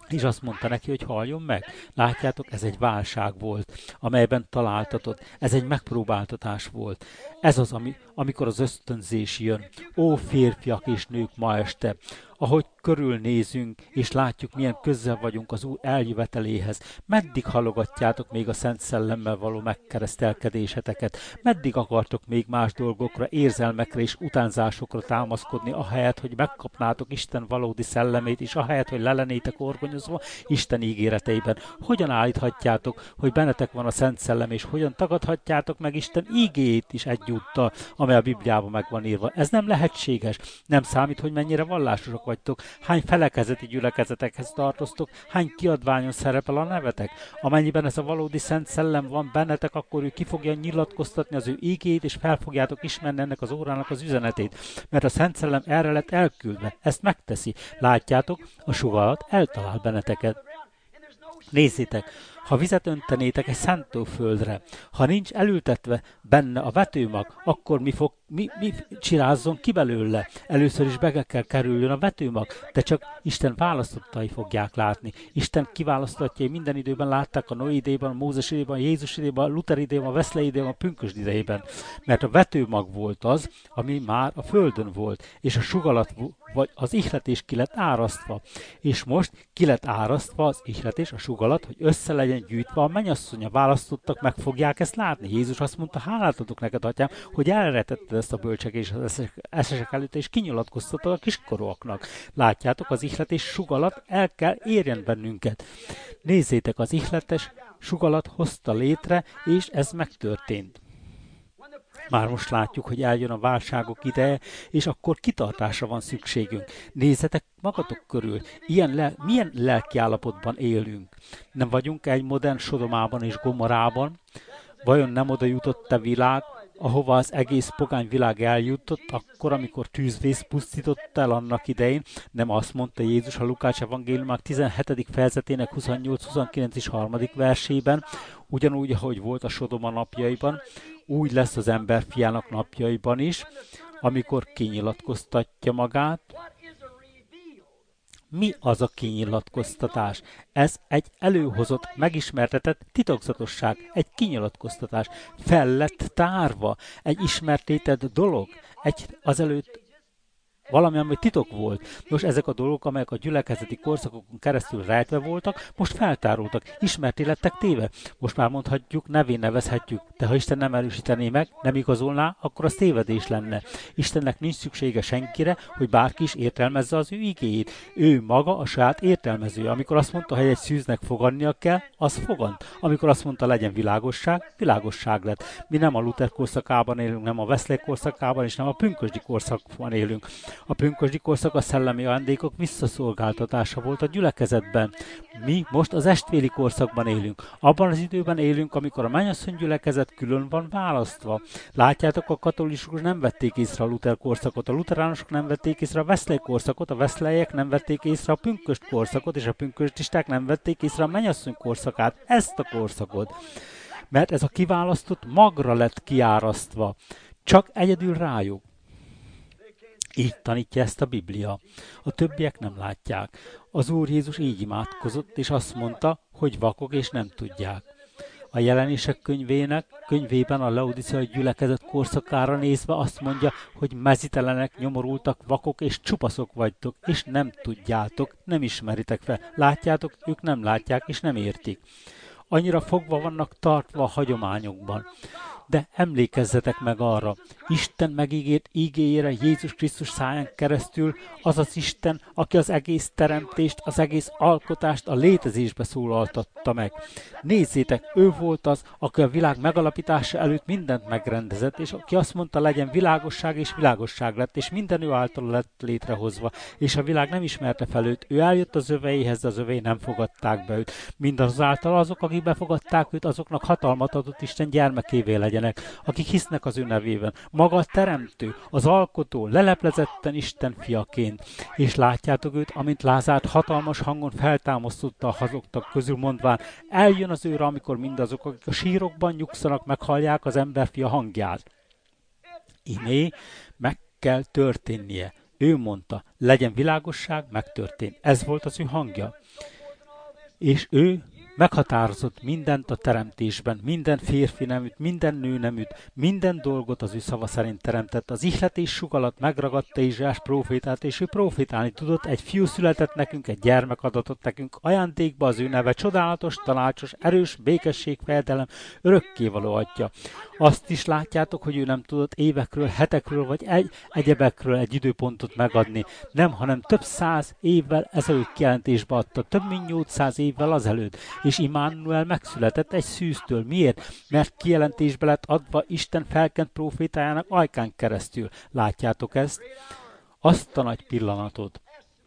És azt mondta neki, hogy halljon meg. Látjátok, ez egy válság volt, amelyben találtatott. Ez egy megpróbáltatás volt. Ez az, ami, amikor az ösztönzés jön. Ó, férfiak és nők ma este, ahogy körülnézünk, és látjuk, milyen közel vagyunk az Úr eljöveteléhez. Meddig halogatjátok még a Szent Szellemmel való megkeresztelkedéseteket? Meddig akartok még más dolgokra, érzelmekre és utánzásokra támaszkodni, ahelyett, hogy megkapnátok Isten valódi szellemét, és ahelyett, hogy lelenétek orgonyozva Isten ígéreteiben? Hogyan állíthatjátok, hogy bennetek van a Szent Szellem, és hogyan tagadhatjátok meg Isten ígéjét is egyúttal, amely a Bibliában meg van írva? Ez nem lehetséges. Nem számít, hogy mennyire vallásosak vagytok, hány felekezeti gyülekezetekhez tartoztok, hány kiadványon szerepel a nevetek. Amennyiben ez a valódi Szent Szellem van bennetek, akkor ő ki fogja nyilatkoztatni az ő ígéjét, és fel fogjátok ismerni ennek az órának az üzenetét. Mert a Szent Szellem erre lett elküldve. Ezt megteszi. Látjátok, a sugalat eltalál benneteket. Nézzétek, ha vizet öntenétek egy szántóföldre, ha nincs elültetve benne a vetőmag, akkor mi, fog, mi, mi csirázzon ki belőle? Először is be kell kerüljön a vetőmag, de csak Isten választottai fogják látni. Isten kiválasztottjai minden időben látták, a Noé idejében, a Mózes idejében, a Jézus idejében, a Luther idejében, a Wesley idejében, a pünkösd idejében. Mert a vetőmag volt az, ami már a földön volt, és a sugalat vagy az ihletés ki lett árasztva. És most ki lett árasztva az ihletés, a sugalat, hogy össze legyen gyűjtve, a mennyasszonya választottak, meg fogják ezt látni. Jézus azt mondta, hálát adok neked, atyám, hogy elretetted ezt a bölcsek az eszesek előtt, és kinyilatkoztattad a kiskorúaknak. Látjátok, az ihletés sugalat el kell érjen bennünket. Nézzétek, az ihletes sugalat hozta létre, és ez megtörtént. Már most látjuk, hogy eljön a válságok ideje, és akkor kitartásra van szükségünk. Nézzetek magatok körül, ilyen le, milyen lelki állapotban élünk. Nem vagyunk egy modern Sodomában és Gomorában? Vajon nem oda jutott a világ, ahova az egész pogány világ eljutott, akkor, amikor tűzvész pusztított el annak idején? Nem azt mondta Jézus a Lukács evangéliumának tizenhetedik fejezetének huszonnyolc, huszonkilenc és harmadik versében, ugyanúgy, ahogy volt a Sodoma napjaiban, úgy lesz az ember fiának napjaiban is, amikor kinyilatkoztatja magát. Mi az a kinyilatkoztatás? Ez egy előhozott, megismertetett titokzatosság, egy kinyilatkoztatás, fel lett tárva, egy ismertétett dolog, egy azelőtt valami, ami titok volt. Nos, ezek a dolgok, amelyek a gyülekezeti korszakokon keresztül rejtve voltak, most feltárultak, ismerté lettek téve. Most már mondhatjuk, nevén nevezhetjük, de ha Isten nem erősítené meg, nem igazolná, akkor az tévedés lenne. Istennek nincs szüksége senkire, hogy bárki is értelmezze az ő igéjét. Ő maga a saját értelmezője. Amikor azt mondta, hogy egy szűznek fogadnia kell, az fogant. Amikor azt mondta, legyen világosság, világosság lett. Mi nem a Luther korszakában élünk, nem a Wesley korszakában, és nem a pünkösdi korszakban élünk. A pünkösdi korszak a szellemi ajándékok visszaszolgáltatása volt a gyülekezetben. Mi most az estvéli korszakban élünk. Abban az időben élünk, amikor a mennyasszony gyülekezet külön van választva. Látjátok, a katolikusok nem vették észre a Luther korszakot, a luteránusok nem vették észre a Wesley korszakot, a Wesleyek nem vették észre a pünkösd korszakot, és a pünkösdisták nem vették észre a mennyasszony korszakát, ezt a korszakot. Mert ez a kiválasztott magra lett kiárasztva. Csak egyedül rájuk. Így tanítja ezt a Biblia. A többiek nem látják. Az Úr Jézus így imádkozott, és azt mondta, hogy vakok és nem tudják. A Jelenések könyvének, könyvében a laodiceai gyülekezet korszakára nézve azt mondja, hogy mezitelenek, nyomorultak, vakok és csupaszok vagytok, és nem tudjátok, nem ismeritek fel. Látjátok, ők nem látják és nem értik. Annyira fogva vannak tartva a hagyományokban. De emlékezzetek meg arra, Isten megígért ígéjére Jézus Krisztus száján keresztül az az Isten, aki az egész teremtést, az egész alkotást a létezésbe szólaltatta meg. Nézzétek, ő volt az, aki a világ megalapítása előtt mindent megrendezett, és aki azt mondta, legyen világosság, és világosság lett, és minden ő által lett létrehozva, és a világ nem ismerte fel őt. Ő eljött az öveihez, de az övei nem fogadták be őt. Mindazáltal azok, akik befogadták őt, azoknak hatalmat adott Isten gyermekévé legyenek, akik hisznek az ő nevében. Maga a teremtő, az alkotó, leleplezetten Isten fiaként. És látjátok őt, amint Lázárt hatalmas hangon feltámasztotta a hazugtak közül, mondván, eljön az őre, amikor mindazok, akik a sírokban nyugszanak, meghallják az emberfia hangját. Imé, meg kell történnie. Ő mondta, legyen világosság, megtörtént. Ez volt az ő hangja. És ő meghatározott mindent a teremtésben, minden férfi neműt, minden nő neműt, minden dolgot az ő szava szerint teremtett. Az ihletés sugalat megragadta Izsás prófétát, és ő prófétálni tudott, egy fiú született nekünk, egy gyermek adatott nekünk, ajándékba az ő neve csodálatos, tanácsos, erős, békesség, fejedelem, örökkévaló atya. Azt is látjátok, hogy ő nem tudott évekről, hetekről vagy egy egyebekről egy időpontot megadni, nem, hanem több száz évvel ezelőtt kijelentésbe adta, több mint nyolcszáz évvel azelőtt, és Immanuel megszületett egy szűztől. Miért? Mert kijelentésbe lett adva Isten felkent prófétájának ajkán keresztül. Látjátok ezt? Azt a nagy pillanatot.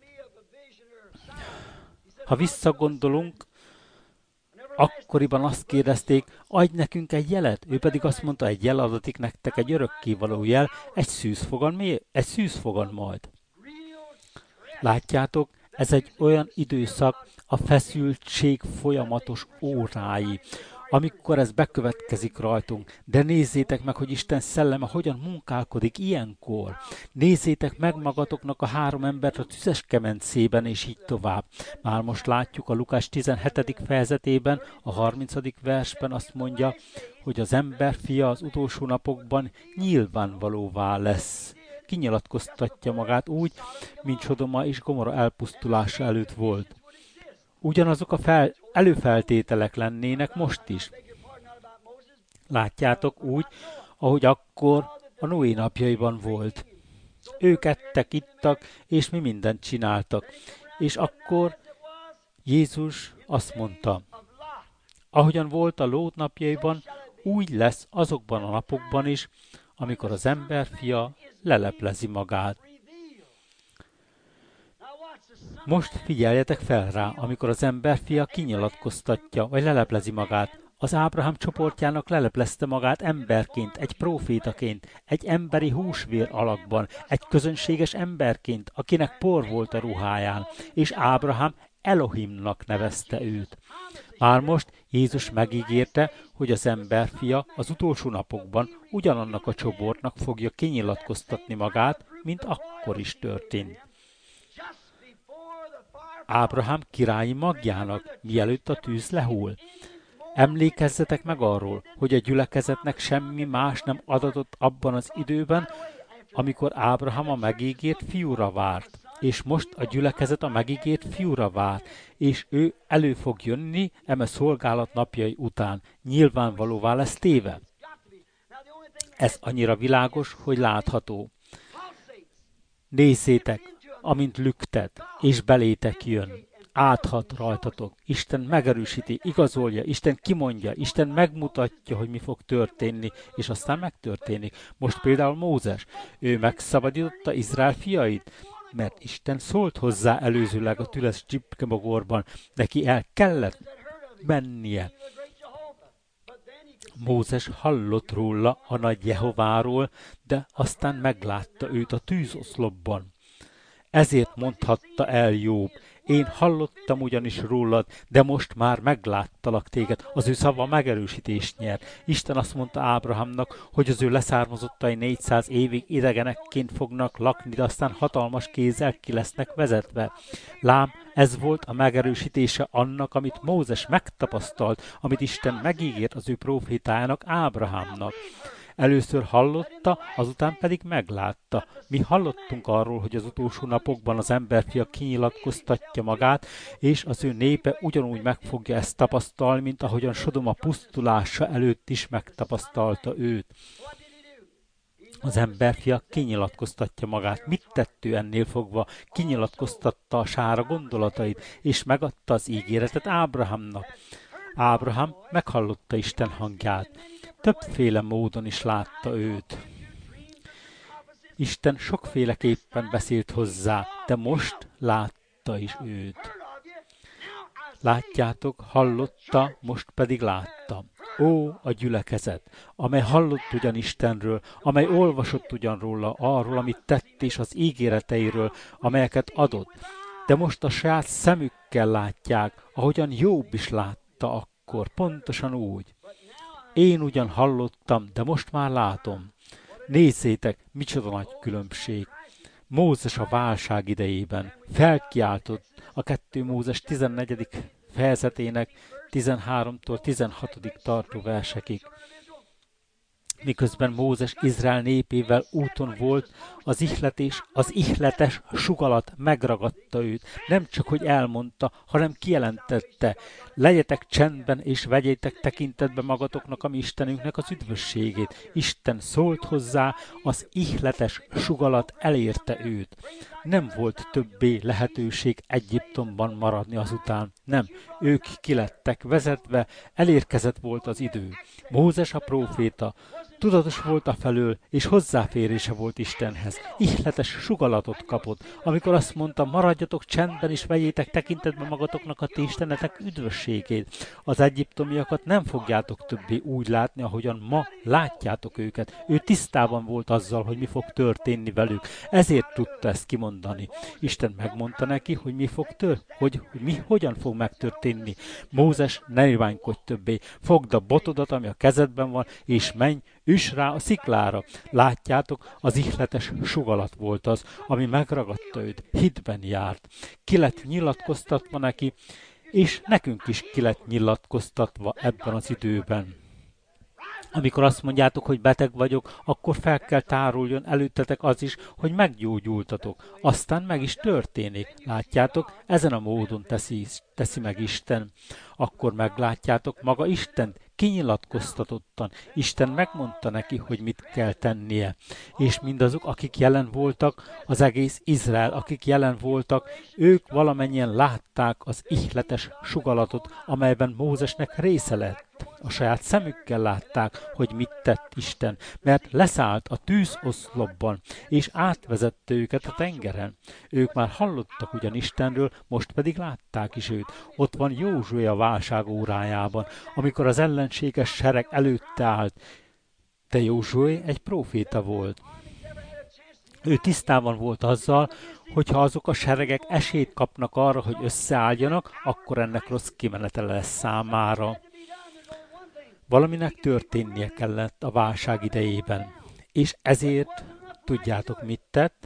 Ha visszagondolunk, akkoriban azt kérdezték, adj nekünk egy jelet, ő pedig azt mondta, egy jel adatik nektek, egy örökkévaló jel, egy szűzfogan, mi? Egy szűzfogan majd. Látjátok, ez egy olyan időszak, a feszültség folyamatos órái, amikor ez bekövetkezik rajtunk. De nézzétek meg, hogy Isten szelleme hogyan munkálkodik ilyenkor. Nézzétek meg magatoknak a három embert a tüzes kemencében, és így tovább. Már most látjuk a Lukás tizenhetedik fejezetében, a harmincadik versben azt mondja, hogy az ember fia az utolsó napokban nyilvánvalóvá lesz. Kinyilatkoztatja magát úgy, mint Sodoma és Gomorra elpusztulása előtt volt. Ugyanazok a fel, előfeltételek lennének most is. Látjátok úgy, ahogy akkor a Noé napjaiban volt. Ők ettek, ittak, és mi mindent csináltak. És akkor Jézus azt mondta, ahogyan volt a Lót napjaiban, úgy lesz azokban a napokban is, amikor az emberfia leleplezi magát. Most figyeljetek fel rá, amikor az emberfia kinyilatkoztatja, vagy leleplezi magát. Az Ábrahám csoportjának leleplezte magát emberként, egy prófétaként, egy emberi húsvér alakban, egy közönséges emberként, akinek por volt a ruháján, és Ábrahám Elohimnak nevezte őt. Már most Jézus megígérte, hogy az emberfia az utolsó napokban ugyanannak a csoportnak fogja kinyilatkoztatni magát, mint akkor is történt. Ábrahám királyi magjának, mielőtt a tűz lehull. Emlékezzetek meg arról, hogy a gyülekezetnek semmi más nem adatott abban az időben, amikor Ábrahám a megígért fiúra várt. És most a gyülekezet a megígért fiúra várt, és ő elő fog jönni eme szolgálat napjai után. Nyilvánvalóvá lesz téve. Ez annyira világos, hogy látható. Nézzétek, amint lüktet, és belétek jön. Áthat rajtatok. Isten megerősíti, igazolja, Isten kimondja, Isten megmutatja, hogy mi fog történni, és aztán megtörténik. Most például Mózes, ő megszabadította Izrael fiait, mert Isten szólt hozzá előzőleg a tüles csipkemogorban, neki el kellett mennie. Mózes hallott róla a nagy Jehováról, de aztán meglátta őt a tűzoszlopban. Ezért mondhatta el Jobb, én hallottam ugyanis rólad, de most már megláttalak téged. Az ő szava megerősítést nyert. Isten azt mondta Ábrahámnak, hogy az ő leszármazottai négyszáz évig idegenekként fognak lakni, de aztán hatalmas kézzel ki lesznek vezetve. Lám, ez volt a megerősítése annak, amit Mózes megtapasztalt, amit Isten megígért az ő prófétájának, Ábrahámnak. Először hallotta, azután pedig meglátta. Mi hallottunk arról, hogy az utolsó napokban az emberfia kinyilatkoztatja magát, és az ő népe ugyanúgy meg fogja ezt tapasztalni, mint ahogyan Sodoma pusztulása előtt is megtapasztalta őt. Az emberfia kinyilatkoztatja magát. Mit tett ő ennél fogva? Kinyilatkoztatta a sára gondolatait, és megadta az ígéretet Ábrahámnak. Ábrahám meghallotta Isten hangját. Többféle módon is látta őt. Isten sokféleképpen beszélt hozzá, de most látta is őt. Látjátok, hallotta, most pedig látta. Ó, a gyülekezet, amely hallott ugyan Istenről, amely olvasott ugyan róla, arról, amit tett, és az ígéreteiről, amelyeket adott. De most a saját szemükkel látják, ahogyan Jobb is látta akkor, pontosan úgy. Én ugyan hallottam, de most már látom. Nézzétek, micsoda nagy különbség. Mózes a válság idejében felkiáltott a kettő Mózes tizennegyedik fejezetének tizenháromtól tizenhatodik tartó versekig. Miközben Mózes Izrael népével úton volt, az ihletés, az ihletes sugalat megragadta őt. Nem csak, hogy elmondta, hanem kijelentette. Legyetek csendben, és vegyétek tekintetbe magatoknak, ami Istenünknek az üdvösségét. Isten szólt hozzá, az ihletes sugalat elérte őt. Nem volt többé lehetőség Egyiptomban maradni azután. Nem, ők kilettek vezetve, elérkezett volt az idő. Mózes a próféta tudatos volt afelől, és hozzáférése volt Istenhez. Ihletes sugalatot kapott, amikor azt mondta, maradjatok csendben, és vegyétek tekintetbe magatoknak a ti Istenetek üdvösségét. Az egyiptomiakat nem fogjátok többé úgy látni, ahogyan ma látjátok őket. Ő tisztában volt azzal, hogy mi fog történni velük. Ezért tudta ezt kimondani. Isten megmondta neki, hogy mi fog történni, hogy, hogy mi hogyan fog megtörténni. Mózes, ne irványkodj többé, fogd a botodat, ami a kezedben van, és menj, üss rá a sziklára. Látjátok, az ihletes sugalat volt az, ami megragadta őt, hitben járt. Ki lett nyilatkoztatva neki, és nekünk is ki lett nyilatkoztatva ebben az időben. Amikor azt mondjátok, hogy beteg vagyok, akkor fel kell táruljon előttetek az is, hogy meggyógyultatok. Aztán meg is történik. Látjátok, ezen a módon teszi, teszi meg Isten. Akkor meglátjátok maga Istent, kinyilatkoztatottan. Isten megmondta neki, hogy mit kell tennie. És mindazok, akik jelen voltak, az egész Izrael, akik jelen voltak, ők valamennyien látták az ihletes sugalatot, amelyben Mózesnek része lett. A saját szemükkel látták, hogy mit tett Isten, mert leszállt a tűzoszlopban, és átvezette őket a tengeren. Ők már hallottak ugyan Istenről, most pedig látták is őt. Ott van Józsué a válság órájában, amikor az ellenséges sereg előtte állt. De Józsué egy próféta volt. Ő tisztában volt azzal, hogyha azok a seregek esélyt kapnak arra, hogy összeálljanak, akkor ennek rossz kimenetele lesz számára. Valaminek történnie kellett a válság idejében. És ezért tudjátok, mit tett?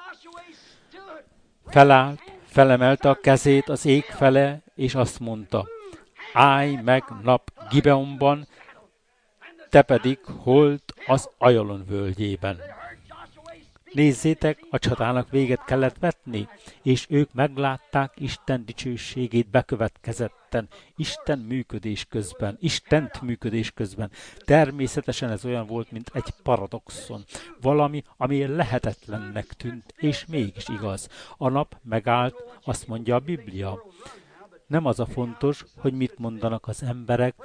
Felállt, felemelte a kezét az ég fele, és azt mondta, állj meg nap Gibeonban, te pedig holt az Ajalon völgyében. Nézzétek, a csatának véget kellett vetni, és ők meglátták Isten dicsőségét bekövetkezetten, Isten működés közben, Istent működés közben. Természetesen ez olyan volt, mint egy paradoxon, valami, ami lehetetlennek tűnt, és mégis igaz. A nap megállt, azt mondja a Biblia. Nem az a fontos, hogy mit mondanak az emberek,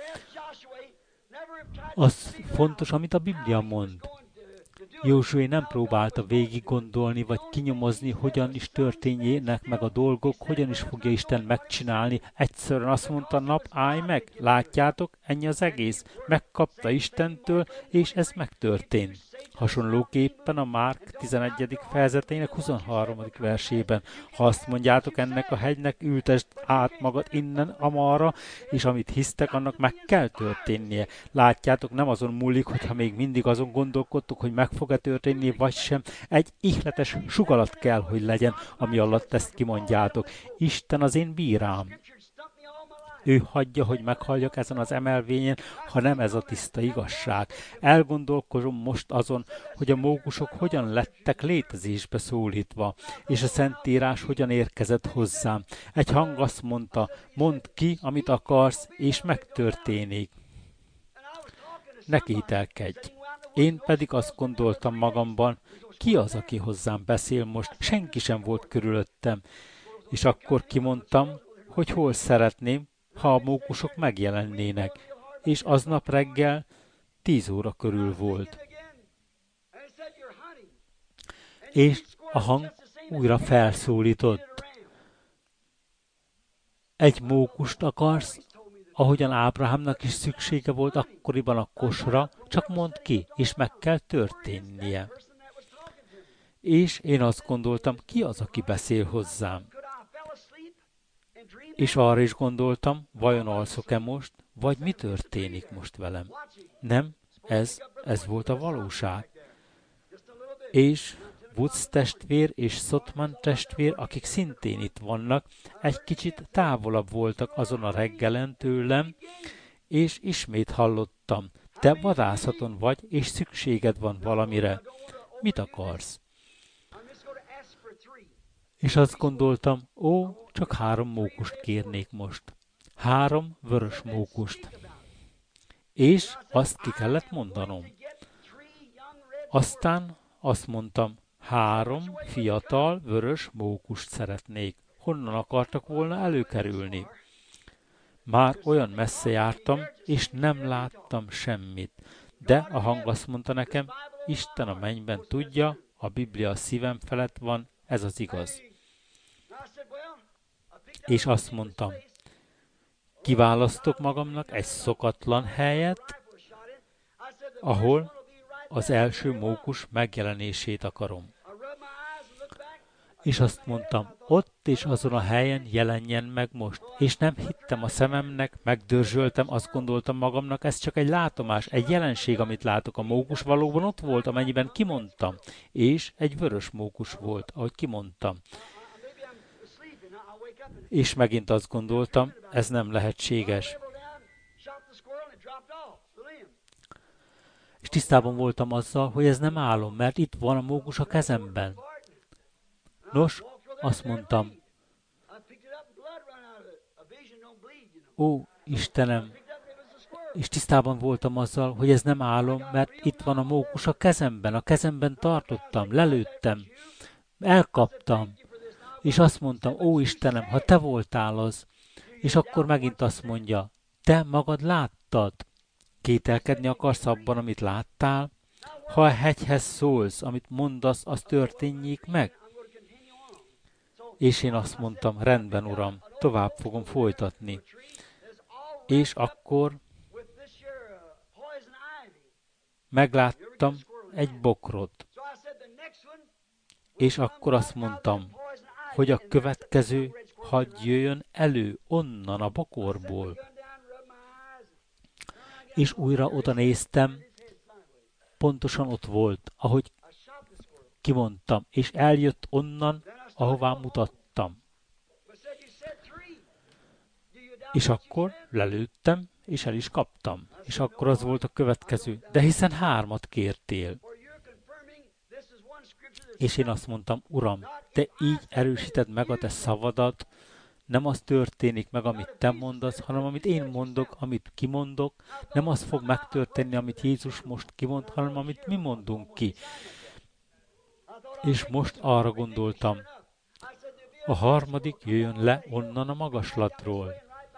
az fontos, amit a Biblia mond. Józsué nem próbálta végig gondolni, vagy kinyomozni, hogyan is történjének meg a dolgok, hogyan is fogja Isten megcsinálni. Egyszerűen azt mondta, nap, állj meg, látjátok, ennyi az egész. Megkapta Istentől, és ez megtörtént. Hasonlóképpen a Márk tizenegyedik fejezetének huszonharmadik versében. Ha azt mondjátok ennek a hegynek, ültesd át magad innen amarra, és amit hisztek, annak meg kell történnie. Látjátok, nem azon múlik, hogyha még mindig azon gondolkodtok, hogy meg fog-e történni, vagy sem. Egy ihletes sugalat kell, hogy legyen, ami alatt ezt kimondjátok. Isten az én bírám. Ő hagyja, hogy meghalljak ezen az emelvényen, ha nem ez a tiszta igazság. Elgondolkozom most azon, hogy a mókusok hogyan lettek létezésbe szólítva, és a Szentírás hogyan érkezett hozzám. Egy hang azt mondta, mondd ki, amit akarsz, és megtörténik. Ne kételkedj. Én pedig azt gondoltam magamban, ki az, aki hozzám beszél most? Senki sem volt körülöttem. És akkor kimondtam, hogy hol szeretném, ha a mókusok megjelennének, és aznap reggel tíz óra körül volt. És a hang újra felszólított. Egy mókust akarsz, ahogyan Ábrahámnak is szüksége volt akkoriban a kosra, csak mondd ki, és meg kell történnie. És én azt gondoltam, ki az, aki beszél hozzám? És arra is gondoltam, vajon alszok-e most, vagy mi történik most velem? Nem, ez, ez volt a valóság. És Woods testvér és Szotman testvér, akik szintén itt vannak, egy kicsit távolabb voltak azon a reggelen tőlem, és ismét hallottam, te vadászaton vagy, és szükséged van valamire. Mit akarsz? És azt gondoltam, ó, csak három mókust kérnék most. Három vörös mókust. És azt ki kellett mondanom. Aztán azt mondtam, három fiatal vörös mókust szeretnék. Honnan akartak volna előkerülni? Már olyan messze jártam, és nem láttam semmit. De a hang azt mondta nekem, Isten a mennyben tudja, a Biblia a szívem felett van, ez az igaz. És azt mondtam, kiválasztok magamnak egy szokatlan helyet, ahol az első mókus megjelenését akarom. És azt mondtam, ott és azon a helyen jelenjen meg most. És nem hittem a szememnek, megdörzsöltem, azt gondoltam magamnak, ez csak egy látomás, egy jelenség, amit látok. A mókus valóban ott volt, amennyiben kimondtam. És egy vörös mókus volt, ahogy kimondtam. És megint azt gondoltam, ez nem lehetséges. És tisztában voltam azzal, hogy ez nem álom, mert itt van a mókus a kezemben. Nos, azt mondtam, ó, Istenem, és tisztában voltam azzal, hogy ez nem álom, mert itt van a mókus a kezemben, a kezemben tartottam, lelőttem, elkaptam, és azt mondtam, ó Istenem, ha te voltál az, és akkor megint azt mondja, te magad láttad, kételkedni akarsz abban, amit láttál? Ha a hegyhez szólsz, amit mondasz, az történjék meg. És én azt mondtam, rendben, Uram, tovább fogom folytatni. És akkor megláttam egy bokrot. És akkor azt mondtam, hogy a következő hadd jöjjön elő onnan a bokorból. És újra oda néztem, pontosan ott volt, ahogy kimondtam, és eljött onnan, ahová mutattam. És akkor lelőttem, és el is kaptam. És akkor az volt a következő. De hiszen hármat kértél. És én azt mondtam, Uram, te így erősíted meg a te szavadat, nem az történik meg, amit te mondasz, hanem amit én mondok, amit kimondok, nem az fog megtörténni, amit Jézus most kimond, hanem amit mi mondunk ki. És most arra gondoltam, a harmadik jöjjön le onnan a magaslatról.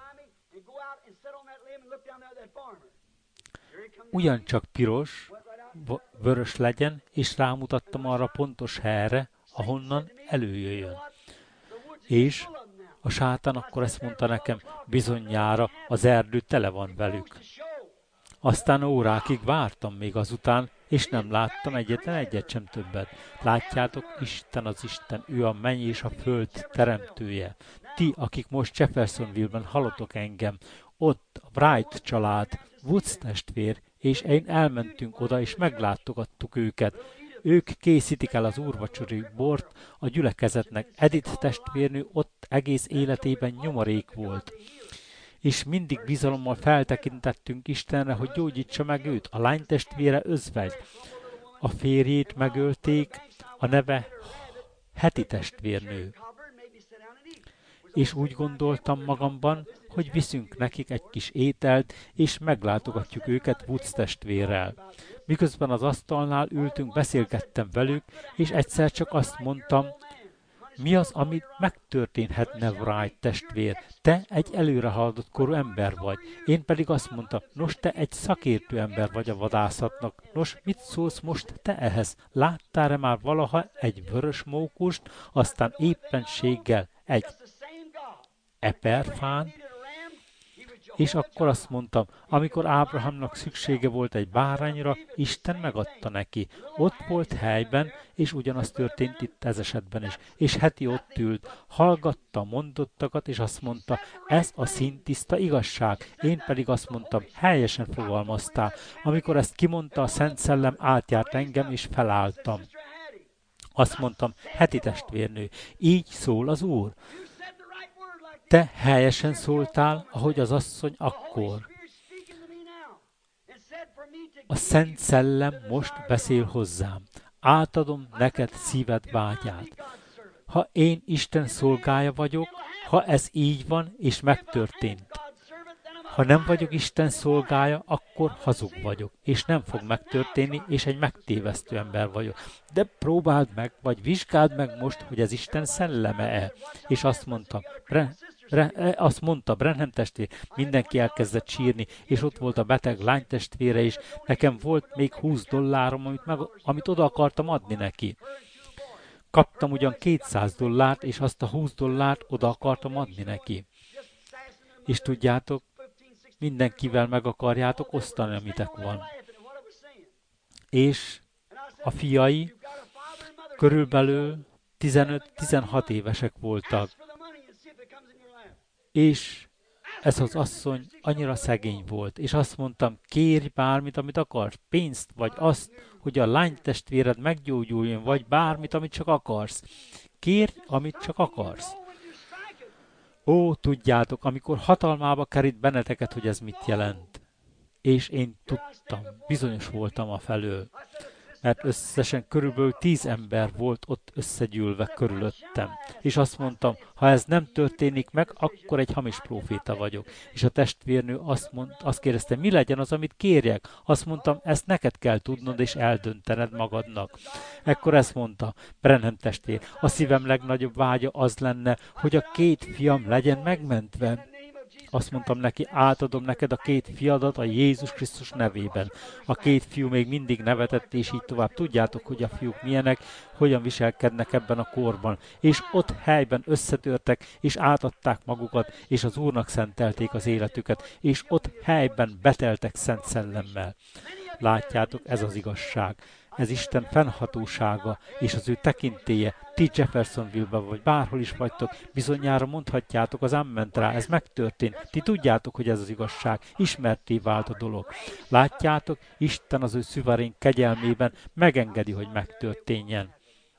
Ugyancsak piros, vörös legyen, és rámutattam arra pontos helyre, ahonnan előjöjjön. És a sátán akkor ezt mondta nekem, bizonyára az erdő tele van velük. Aztán órákig vártam még azután, és nem láttam egyetlen egyet sem többet. Látjátok, Isten az Isten, ő a menny és a föld teremtője. Ti, akik most Jeffersonville-ben hallotok engem, ott a Wright család, Woods testvér, és én elmentünk oda, és meglátogattuk őket. Ők készítik el az úrvacsori bort a gyülekezetnek. Edith testvérnő ott egész életében nyomorék volt. És mindig bizalommal feltekintettünk Istenre, hogy gyógyítsa meg őt. A lány testvére özvegy. A férjét megölték, a neve Heti testvérnő. És úgy gondoltam magamban, hogy viszünk nekik egy kis ételt, és meglátogatjuk őket Woods testvérrel. Miközben az asztalnál ültünk, beszélgettem velük, és egyszer csak azt mondtam, mi az, amit megtörténhetne, Wright testvér? Te egy előrehaladott korú ember vagy. Én pedig azt mondtam, nos, te egy szakértő ember vagy a vadászatnak. Nos, mit szólsz most te ehhez? Láttál-e már valaha egy vörös mókust, aztán éppenséggel egy eperfán? És akkor azt mondtam, amikor Ábrahámnak szüksége volt egy bárányra, Isten megadta neki. Ott volt helyben, és ugyanaz történt itt ez esetben is. És Heti ott ült, hallgatta a mondottakat, és azt mondta, ez a színtiszta igazság. Én pedig azt mondtam, helyesen fogalmaztál. Amikor ezt kimondta, a Szent Szellem átjárt engem, és felálltam. Azt mondtam, heti testvérnő, így szól az Úr. Te helyesen szóltál, ahogy az asszony akkor. A Szent Szellem most beszél hozzám. Átadom neked szíved vágyát. Ha én Isten szolgája vagyok, ha ez így van, és megtörtént. Ha nem vagyok Isten szolgája, akkor hazug vagyok, és nem fog megtörténni, és egy megtévesztő ember vagyok. De próbáld meg, vagy vizsgáld meg most, hogy ez Isten szelleme-e. És azt mondta, Bre, Bre, azt mondta Branham testvér, mindenki elkezdett sírni, és ott volt a beteg lánytestvére is, nekem volt még húsz dollárom, amit, meg, amit oda akartam adni neki. Kaptam ugyan kétszáz dollárt, és azt a húsz dollárt oda akartam adni neki. És tudjátok, mindenkivel meg akarjátok osztani, amitek van. És a fiai körülbelül tizenöt-tizenhat évesek voltak. És ez az asszony annyira szegény volt, és azt mondtam, kérj bármit, amit akarsz, pénzt, vagy azt, hogy a lánytestvéred meggyógyuljon, vagy bármit, amit csak akarsz. Kérj, amit csak akarsz. Ó, tudjátok, amikor hatalmába kerít benneteket, hogy ez mit jelent. És én tudtam, bizonyos voltam a felől, mert összesen körülbelül tíz ember volt ott összegyűlve körülöttem. És azt mondtam, ha ez nem történik meg, akkor egy hamis próféta vagyok. És a testvérnő azt, mond, azt kérdezte, mi legyen az, amit kérjek? Azt mondtam, ezt neked kell tudnod és eldöntened magadnak. Ekkor ezt mondta, Branham testvér, a szívem legnagyobb vágya az lenne, hogy a két fiam legyen megmentve. Azt mondtam neki, átadom neked a két fiadat a Jézus Krisztus nevében. A két fiú még mindig nevetett, és így tovább. Tudjátok, hogy a fiúk milyenek, hogyan viselkednek ebben a korban. És ott helyben összetörtek, és átadták magukat, és az Úrnak szentelték az életüket, és ott helyben beteltek Szent Szellemmel. Látjátok, ez az igazság. Ez Isten fennhatósága, és az ő tekintélye. Ti Jeffersonville-ben vagy bárhol is vagytok, bizonyára mondhatjátok az amment rá, ez megtörtént. Ti tudjátok, hogy ez az igazság. Ismerté vált a dolog. Látjátok, Isten az ő szuverén kegyelmében megengedi, hogy megtörténjen.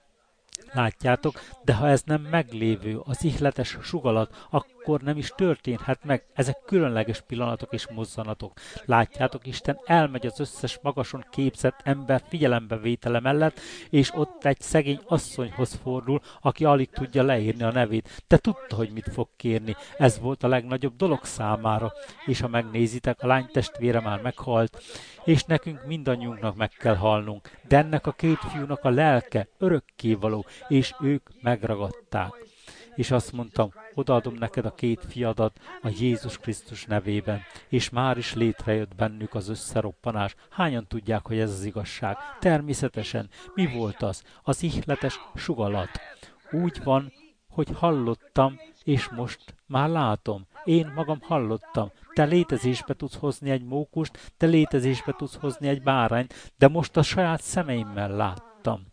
Látjátok, de ha ez nem meglévő, az ihletes sugalat, akkor nem is történhet meg. Ezek különleges pillanatok és mozzanatok. Látjátok, Isten elmegy az összes magason képzett ember figyelembevétele mellett, és ott egy szegény asszonyhoz fordul, aki alig tudja leírni a nevét. De tudta, hogy mit fog kérni. Ez volt a legnagyobb dolog számára. És ha megnézitek, a lány testvére már meghalt, és nekünk mindannyiunknak meg kell halnunk. De ennek a két fiúnak a lelke örökkévaló, és ők megragadták. És azt mondtam, odaadom neked a két fiadat a Jézus Krisztus nevében, és már is létrejött bennük az összeroppanás. Hányan tudják, hogy ez az igazság? Természetesen. Mi volt az? Az ihletes sugalat. Úgy van, hogy hallottam, és most már látom. Én magam hallottam. Te létezésbe tudsz hozni egy mókust, te létezésbe tudsz hozni egy bárányt, de most a saját szemeimmel láttam.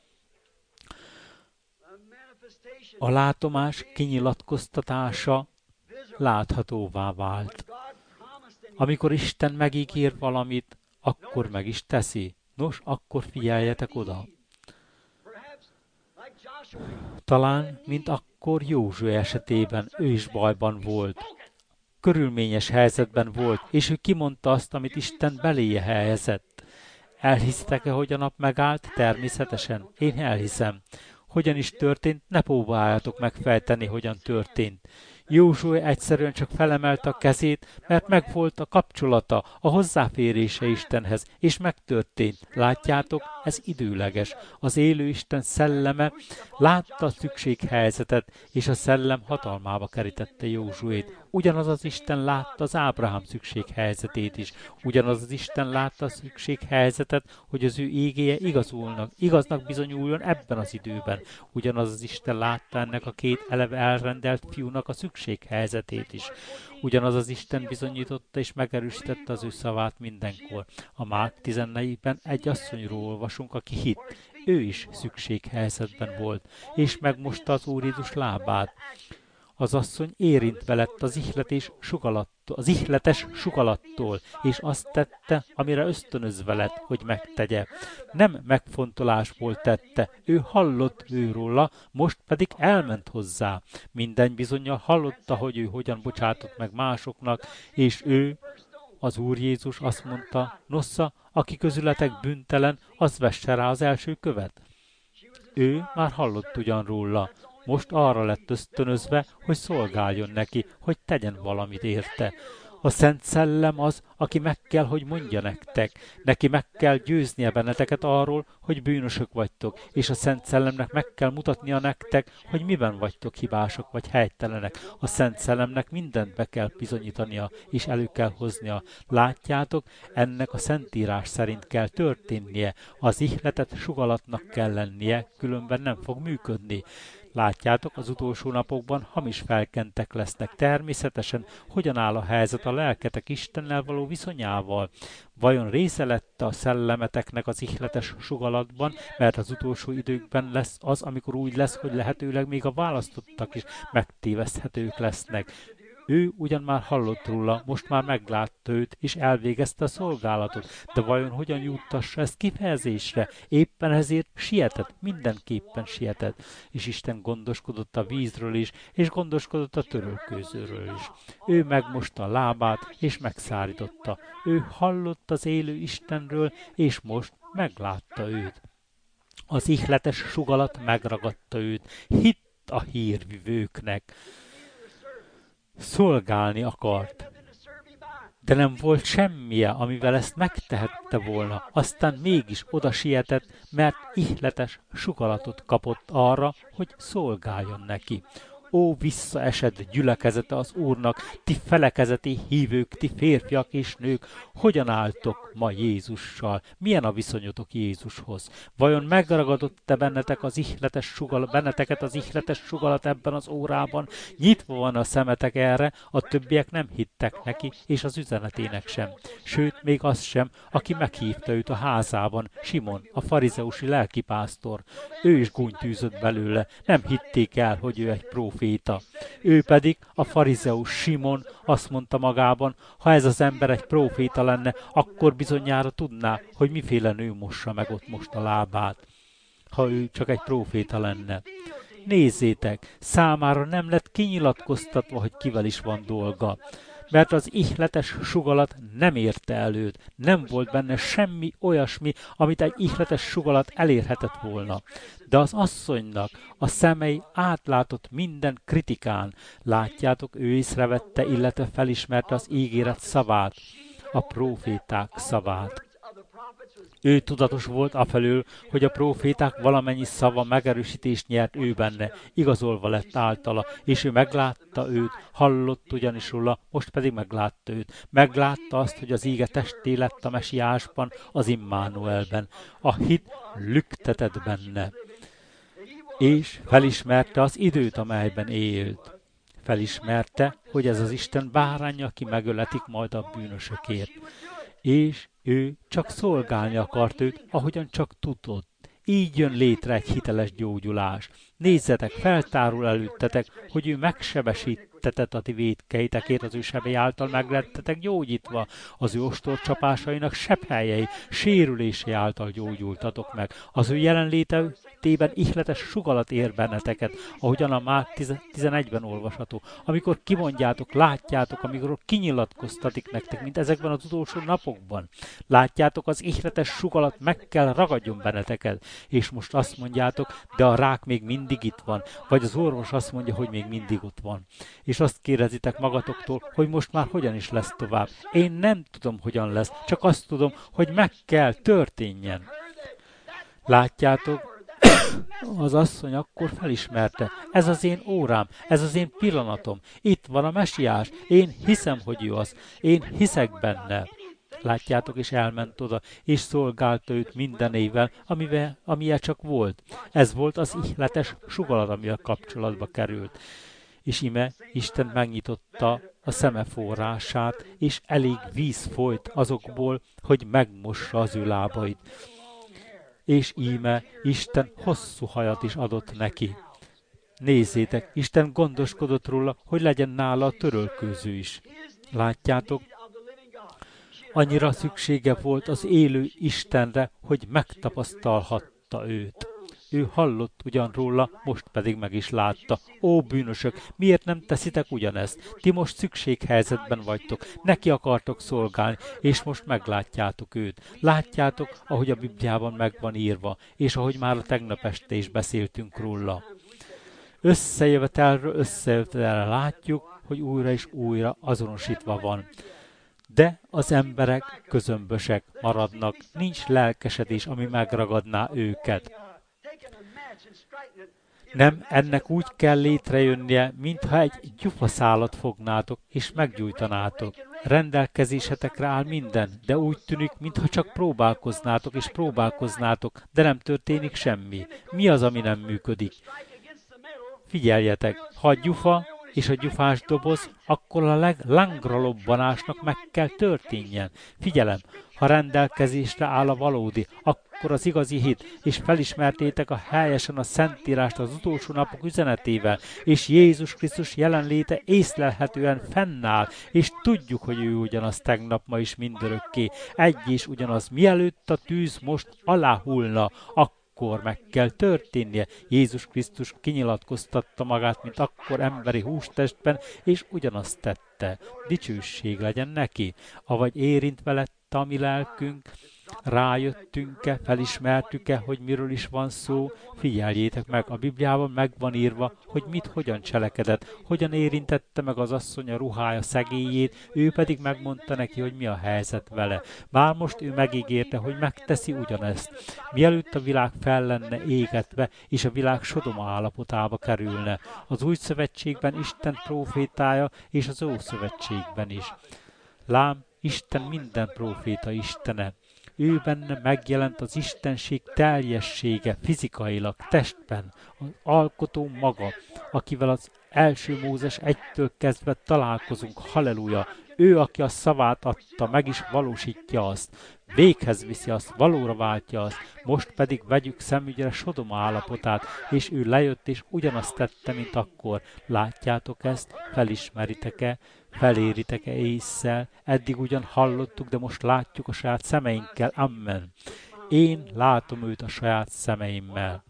A látomás kinyilatkoztatása láthatóvá vált. Amikor Isten megígér valamit, akkor meg is teszi. Nos, akkor figyeljetek oda. Talán, mint akkor Józsué esetében, ő is bajban volt. Körülményes helyzetben volt, és ő kimondta azt, amit Isten beléje helyezett. Elhisztek-e, hogy a nap megállt? Természetesen. Én elhiszem. Hogyan is történt, ne próbáljátok megfejteni, hogyan történt. Józsué egyszerűen csak felemelte a kezét, mert megvolt a kapcsolata, a hozzáférése Istenhez, és megtörtént. Látjátok, ez időleges. Az élő Isten szelleme látta a szükséghelyzetet, és a szellem hatalmába kerítette Józsuét. Ugyanaz az Isten látta az Ábrahám szükséghelyzetét is. Ugyanaz az Isten látta a szükséghelyzetet, hogy az ő ígéje igazulnak, igaznak bizonyuljon ebben az időben. Ugyanaz az Isten látta ennek a két eleve elrendelt fiúnak a szükséghelyzetét is. Ugyanaz az Isten bizonyította és megerősítette az ő szavát mindenkor. A Márk tizennégyben egy asszonyról olvasunk, aki hitt. Ő is szükséghelyzetben volt, és megmosta az Úr Jézus lábát. Az asszony érintve lett az ihletés sugalattól, az ihletes sugalattól, és azt tette, amire ösztönözve lett, hogy megtegye. Nem megfontolásból tette, ő hallott őróla, most pedig elment hozzá. Minden bizonnyal hallotta, hogy ő hogyan bocsátott meg másoknak, és ő, az Úr Jézus azt mondta, nosza, aki közületek bűntelen, az vesse rá az első követ. Ő már hallott ugyan róla, most arra lett ösztönözve, hogy szolgáljon neki, hogy tegyen valamit érte. A Szent Szellem az, aki meg kell, hogy mondja nektek. Neki meg kell győznie benneteket arról, hogy bűnösök vagytok, és a Szent Szellemnek meg kell mutatnia nektek, hogy miben vagytok hibások vagy helytelenek. A Szent Szellemnek mindent be kell bizonyítania, és elő kell hoznia. Látjátok, ennek a Szentírás szerint kell történnie. Az ihletet sugalatnak kell lennie, különben nem fog működni. Látjátok, az utolsó napokban hamis felkentek lesznek. Természetesen hogyan áll a helyzet a lelketek Istennel való viszonyával? Vajon része lett a szellemeteknek az ihletes sugalatban, mert az utolsó időkben lesz az, amikor úgy lesz, hogy lehetőleg még a választottak is megtéveszthetők lesznek. Ő ugyan már hallott róla, most már meglátta őt, és elvégezte a szolgálatot, de vajon hogyan juttassa ezt kifejezésre? Éppen ezért sietett, mindenképpen sietett, és Isten gondoskodott a vízről is, és gondoskodott a törölkőzőről is. Ő megmosta a lábát, és megszárította. Ő hallott az élő Istenről, és most meglátta őt. Az ihletes sugalat megragadta őt, hitt a hírvivőknek. Szolgálni akart, de nem volt semmije, amivel ezt megtehette volna. Aztán mégis oda sietett, mert ihletes sugalatot kapott arra, hogy szolgáljon neki. Ó, visszaesett gyülekezete az Úrnak, ti felekezeti hívők, ti férfiak és nők, hogyan álltok ma Jézussal? Milyen a viszonyotok Jézushoz? Vajon megragadott-e bennetek az ihletes sugalat, benneteket az ihletes sugalat ebben az órában? Nyitva van a szemetek erre, a többiek nem hittek neki, és az üzenetének sem. Sőt, még az sem, aki meghívta őt a házában, Simon, a farizeusi lelkipásztor. Ő is gúnytűzött belőle, nem hitték el, hogy ő egy próféta. Ő pedig, a farizeus Simon azt mondta magában, ha ez az ember egy próféta lenne, akkor bizonyára tudná, hogy miféle nő mossa meg ott most a lábát, ha ő csak egy próféta lenne. Nézzétek, számára nem lett kinyilatkoztatva, hogy kivel is van dolga, mert az ihletes sugalat nem érte el őt, nem volt benne semmi olyasmi, amit egy ihletes sugalat elérhetett volna. De az asszonynak a szemei átlátott minden kritikán. Látjátok, ő észrevette, illetve felismerte az ígéret szavát, a próféták szavát. Ő tudatos volt afelől, hogy a próféták valamennyi szava megerősítést nyert ő benne, igazolva lett általa, és ő meglátta őt, hallott ugyanis róla, most pedig meglátta őt. Meglátta azt, hogy az íge testé lett a mesiásban, az Immanuelben. A hit lüktetett benne, és felismerte az időt, amelyben élt. Felismerte, hogy ez az Isten báránya, aki megöletik majd a bűnösökért. És ő csak szolgálni akart őt, ahogyan csak tudott. Így jön létre egy hiteles gyógyulás. Nézzetek, feltárul előttetek, hogy ő megsebesítetett a ti vétkeitekért, az ő sebei által meglettetek gyógyítva. Az ő ostorcsapásainak sebhelyei, sérülései által gyógyultatok meg. Az ő jelenlétében ihletes sugalat ér benneteket, ahogyan a Márk tizenegyben olvasható. Amikor kimondjátok, látjátok, amikor kinyilatkoztatik nektek, mint ezekben az utolsó napokban. Látjátok, az ihletes sugalat meg kell ragadjon benneteket. És most azt mondjátok, de a rák még mindig itt van, vagy az orvos azt mondja, hogy még mindig ott van. És azt kérdezitek magatoktól, hogy most már hogyan is lesz tovább. Én nem tudom, hogyan lesz, csak azt tudom, hogy meg kell történjen. Látjátok, az asszony akkor felismerte, ez az én órám, ez az én pillanatom, itt van a mesiás, én hiszem, hogy ő az, én hiszek benne. Látjátok, és elment oda, és szolgálta őt mindenével, amivel, amilyen csak volt. Ez volt az ihletes sugalat, amivel kapcsolatba került. És ime Isten megnyitotta a szeme forrását, és elég víz folyt azokból, hogy megmossa az ő lábait. És íme Isten hosszú hajat is adott neki. Nézzétek, Isten gondoskodott róla, hogy legyen nála a törölkőző is. Látjátok, annyira szüksége volt az élő Istenre, hogy megtapasztalhatta őt. Ő hallott ugyan róla, most pedig meg is látta. Ó, bűnösök, miért nem teszitek ugyanezt? Ti most szükséghelyzetben vagytok, neki akartok szolgálni, és most meglátjátok őt. Látjátok, ahogy a Bibliában meg van írva, és ahogy már a tegnap este is beszéltünk róla. Összejövetelről összejövetelre látjuk, hogy újra és újra azonosítva van. De az emberek közömbösek maradnak, nincs lelkesedés, ami megragadná őket. Nem, ennek úgy kell létrejönnie, mintha egy gyufaszálat fognátok, és meggyújtanátok. Rendelkezésetekre áll minden, de úgy tűnik, mintha csak próbálkoznátok, és próbálkoznátok, de nem történik semmi. Mi az, ami nem működik? Figyeljetek, ha a gyufa és a gyufás doboz, akkor a leglangralobbanásnak meg kell történjen. Figyelem, ha rendelkezésre áll a valódi, akkor az igazi hit, és felismertétek a helyesen a Szentírást az utolsó napok üzenetével, és Jézus Krisztus jelenléte észlelhetően fennáll, és tudjuk, hogy ő ugyanaz tegnap, ma is mindörökké. Egy és ugyanaz, mielőtt a tűz most aláhullna, akkor akkor meg kell történnie. Jézus Krisztus kinyilatkoztatta magát, mint akkor emberi hústestben, és ugyanazt tette. Dicsőség legyen neki. Avagy érintve lett a mi lelkünk, rájöttünk-e, felismertük-e, hogy miről is van szó, figyeljétek meg, a Bibliában meg van írva, hogy mit, hogyan cselekedett, hogyan érintette meg az asszony a ruhája szegélyét, ő pedig megmondta neki, hogy mi a helyzet vele. Bár most ő megígérte, hogy megteszi ugyanezt. Mielőtt a világ fel lenne égetve, és a világ Sodoma állapotába kerülne. Az új szövetségben Isten prófétája, és az Ószövetségben is. Lám, Isten minden próféta istene. Ő benne megjelent az istenség teljessége fizikailag, testben, az alkotó maga, akivel az első Mózes egytől kezdve találkozunk, halleluja. Ő, aki a szavát adta, meg is valósítja azt, véghez viszi azt, valóra váltja azt, most pedig vegyük szemügyre Sodoma állapotát, és ő lejött, és ugyanazt tette, mint akkor. Látjátok ezt? Felismeritek-e? Feléritek-e ésszel? Eddig ugyan hallottuk, de most látjuk a saját szemeinkkel. Amen. Én látom őt a saját szemeimmel.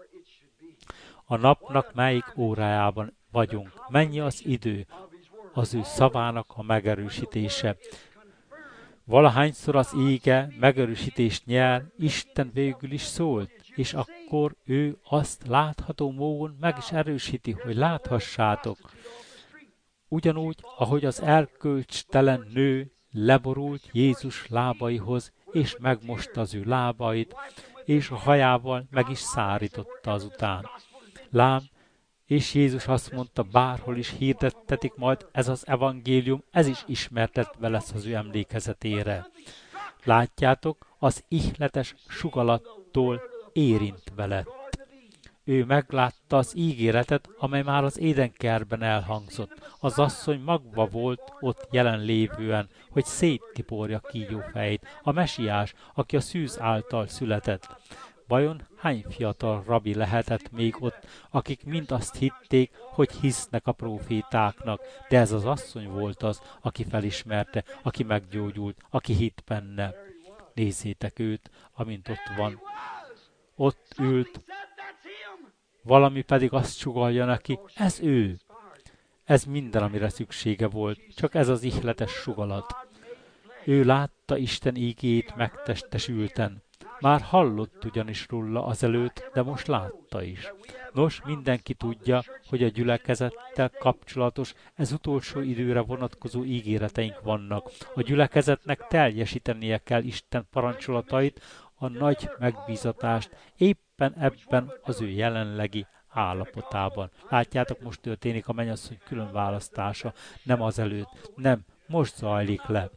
A napnak melyik órájában vagyunk? Mennyi az idő? Az ő szavának a megerősítése. Valahányszor az ége megerősítést nyer, Isten végül is szólt, és akkor ő azt látható módon meg is erősíti, hogy láthassátok. Ugyanúgy, ahogy az erkölcstelen nő leborult Jézus lábaihoz, és megmosta az ő lábait, és a hajával meg is szárította azután. Lám, és Jézus azt mondta, bárhol is hirdettetik majd ez az evangélium, ez is ismertetve lesz az ő emlékezetére. Látjátok, az ihletes sugalattól érintve lett. Ő meglátta az ígéretet, amely már az édenkertben elhangzott. Az asszony magva volt ott jelenlévően, hogy széttiporja kígyófejét, a mesiás, aki a szűz által született. Vajon hány fiatal rabi lehetett még ott, akik mind azt hitték, hogy hisznek a prófétáknak, de ez az asszony volt az, aki felismerte, aki meggyógyult, aki hitt benne. Nézzétek őt, amint ott van. Ott ült, valami pedig azt sugallja neki, ez ő. Ez minden, amire szüksége volt, csak ez az ihletes sugalat. Ő látta Isten ígéjét megtestesülten. Már hallott ugyanis róla azelőtt, de most látta is. Nos, mindenki tudja, hogy a gyülekezettel kapcsolatos, ez utolsó időre vonatkozó ígéreteink vannak. A gyülekezetnek teljesítenie kell Isten parancsolatait, a nagy megbízatást éppen ebben az ő jelenlegi állapotában. Látjátok, most történik a mennyasszony külön választása, nem azelőtt, nem, most zajlik le.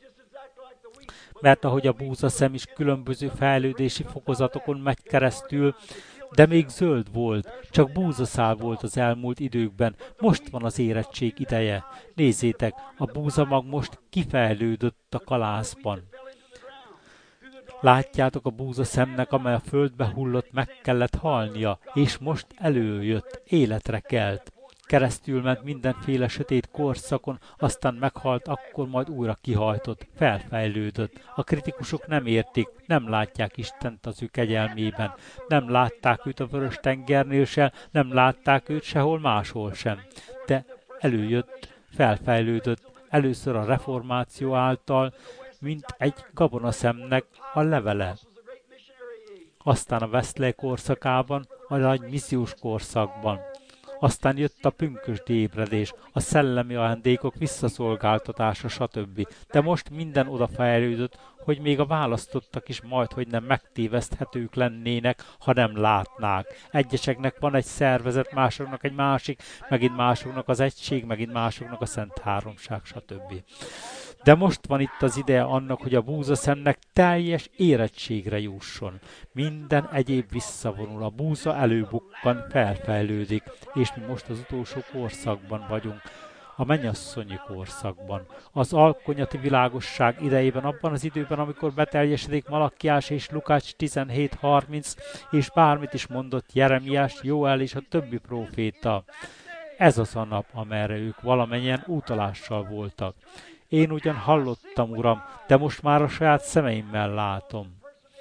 Mert ahogy a búzaszem is különböző fejlődési fokozatokon megy keresztül, de még zöld volt, csak búzaszál volt az elmúlt időkben, most van az érettség ideje. Nézzétek, a búzamag most kifejlődött a kalászban. Látjátok a búza szemnek, amely a földbe hullott, meg kellett halnia, és most előjött, életre kelt. Keresztül ment mindenféle sötét korszakon, aztán meghalt, akkor majd újra kihajtott, felfejlődött. A kritikusok nem értik, nem látják Istent az ő kegyelmében, nem látták őt a Vörös-tengernél sem, nem látták őt sehol máshol sem. De előjött, felfejlődött, először a reformáció által, mint egy gabonaszemnek a levele. Aztán a Wesley korszakában, a nagy missziós korszakban. Aztán jött a pünkösdi ébredés, a szellemi ajándékok visszaszolgáltatása, stb. De most minden odafejlődött, hogy még a választottak is majdhogy nem megtéveszthetők lennének, ha nem látnák. Egyeseknek van egy szervezet, másoknak egy másik, megint másoknak az egység, megint másoknak a szent háromság, stb. De most van itt az ideje annak, hogy a búzaszemnek teljes érettségre jusson. Minden egyéb visszavonul, a búza előbukkan, felfejlődik, és mi most az utolsó korszakban vagyunk, a mennyasszonyi korszakban. Az alkonyati világosság idejében, abban az időben, amikor beteljesedik Malakkiás és Lukács tizenhét harminc, és bármit is mondott Jeremiás, Jóel és a többi próféta. Ez az a nap, amerre ők valamennyien utalással voltak. Én ugyan hallottam, Uram, de most már a saját szemeimmel látom.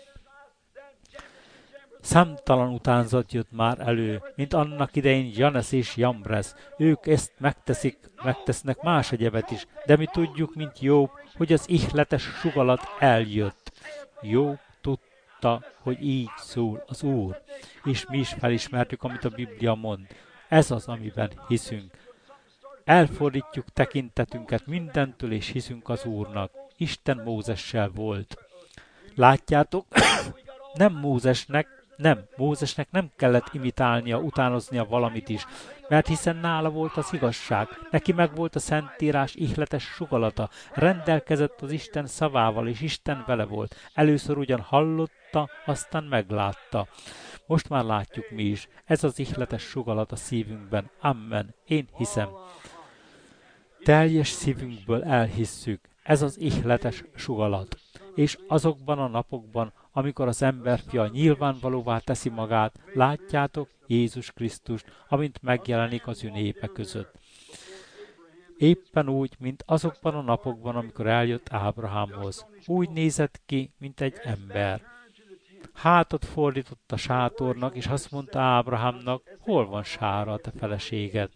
Számtalan utánzat jött már elő, mint annak idején Janes és Jambres. Ők ezt megteszik, megtesznek más egyebet is, de mi tudjuk, mint Jobb, hogy az ihletes sugalat eljött. Jobb tudta, hogy így szól az Úr, és mi is felismertük, amit a Biblia mond. Ez az, amiben hiszünk. Elfordítjuk tekintetünket mindentől, és hiszünk az Úrnak. Isten Mózessel volt. Látjátok, nem Mózesnek, nem, Mózesnek nem kellett imitálnia, utánoznia valamit is, mert hiszen nála volt az igazság, neki meg volt a Szentírás ihletes sugalata, rendelkezett az Isten szavával, és Isten vele volt. Először ugyan hallotta, aztán meglátta. Most már látjuk mi is, ez az ihletes sugalat a szívünkben. Amen, én hiszem. Teljes szívünkből elhisszük, ez az ihletes sugalat. És azokban a napokban, amikor az emberfia nyilvánvalóvá teszi magát, látjátok Jézus Krisztust, amint megjelenik az ő népe között. Éppen úgy, mint azokban a napokban, amikor eljött Ábrahámhoz. Úgy nézett ki, mint egy ember. Hátat fordított a sátornak, és azt mondta Ábrahámnak, hol van Sára, a te feleséged?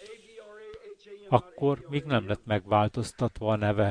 Akkor még nem lett megváltoztatva a neve.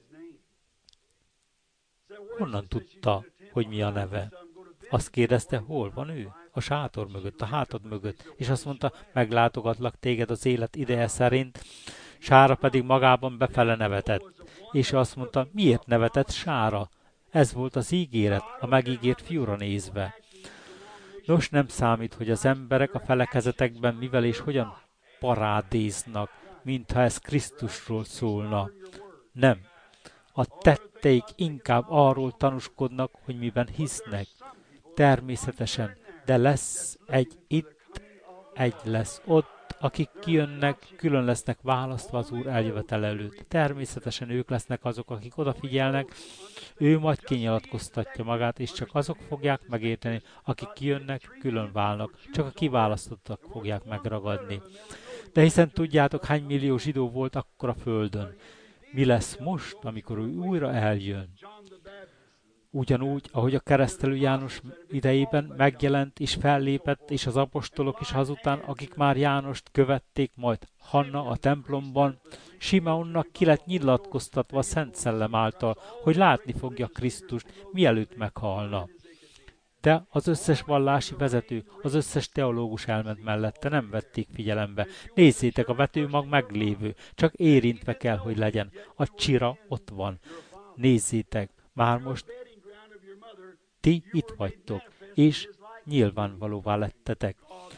Honnan tudta, hogy mi a neve? Azt kérdezte, hol van ő? A sátor mögött, a hátad mögött. És azt mondta, meglátogatlak téged az élet ideje szerint. Sára pedig magában befele nevetett. És ő azt mondta, miért nevetett Sára? Ez volt az ígéret, a megígért fiúra nézve. Nos, nem számít, hogy az emberek a felekezetekben mivel és hogyan parádéznak, mintha ez Krisztusról szólna. Nem. A tetteik inkább arról tanúskodnak, hogy miben hisznek. Természetesen, de lesz egy itt, egy lesz ott, akik kijönnek, külön lesznek választva az Úr eljövetel előtt. Természetesen ők lesznek azok, akik odafigyelnek, ő majd kinyilatkoztatja magát, és csak azok fogják megérteni, akik kijönnek, külön válnak, csak a kiválasztottak fogják megragadni. De hiszen tudjátok, hány millió zsidó volt akkor a földön. Mi lesz most, amikor ő újra eljön? Ugyanúgy, ahogy a keresztelő János idejében megjelent és fellépett, és az apostolok is azután, akik már Jánost követték, majd Hanna a templomban, Simeonnak ki lett nyilatkoztatva a Szent Szellem által, hogy látni fogja Krisztust, mielőtt meghalna. De az összes vallási vezető, az összes teológus elment mellette, nem vették figyelembe. Nézzétek, a vetőmag meglévő, csak érintve kell, hogy legyen. A csira ott van. Nézzétek, már most ti itt vagytok, és nyilvánvalóvá lettetek.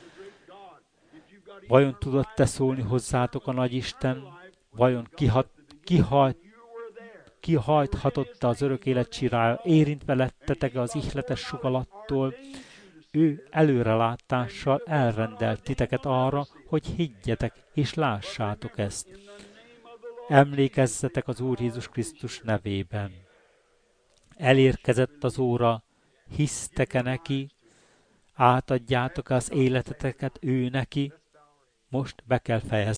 Vajon tudott-e szólni hozzátok a Nagyisten? Vajon kihat, kihajt, kihajthatott-e az örök élet csirája? Érintve lettetek az ihletes sugalattól? Ő előrelátással elrendelt titeket arra, hogy higgyetek és lássátok ezt. Emlékezzetek az Úr Jézus Krisztus nevében. Elérkezett az óra, hisztek-e neki, átadjátok az életeteket ő neki, most be kell fejezni.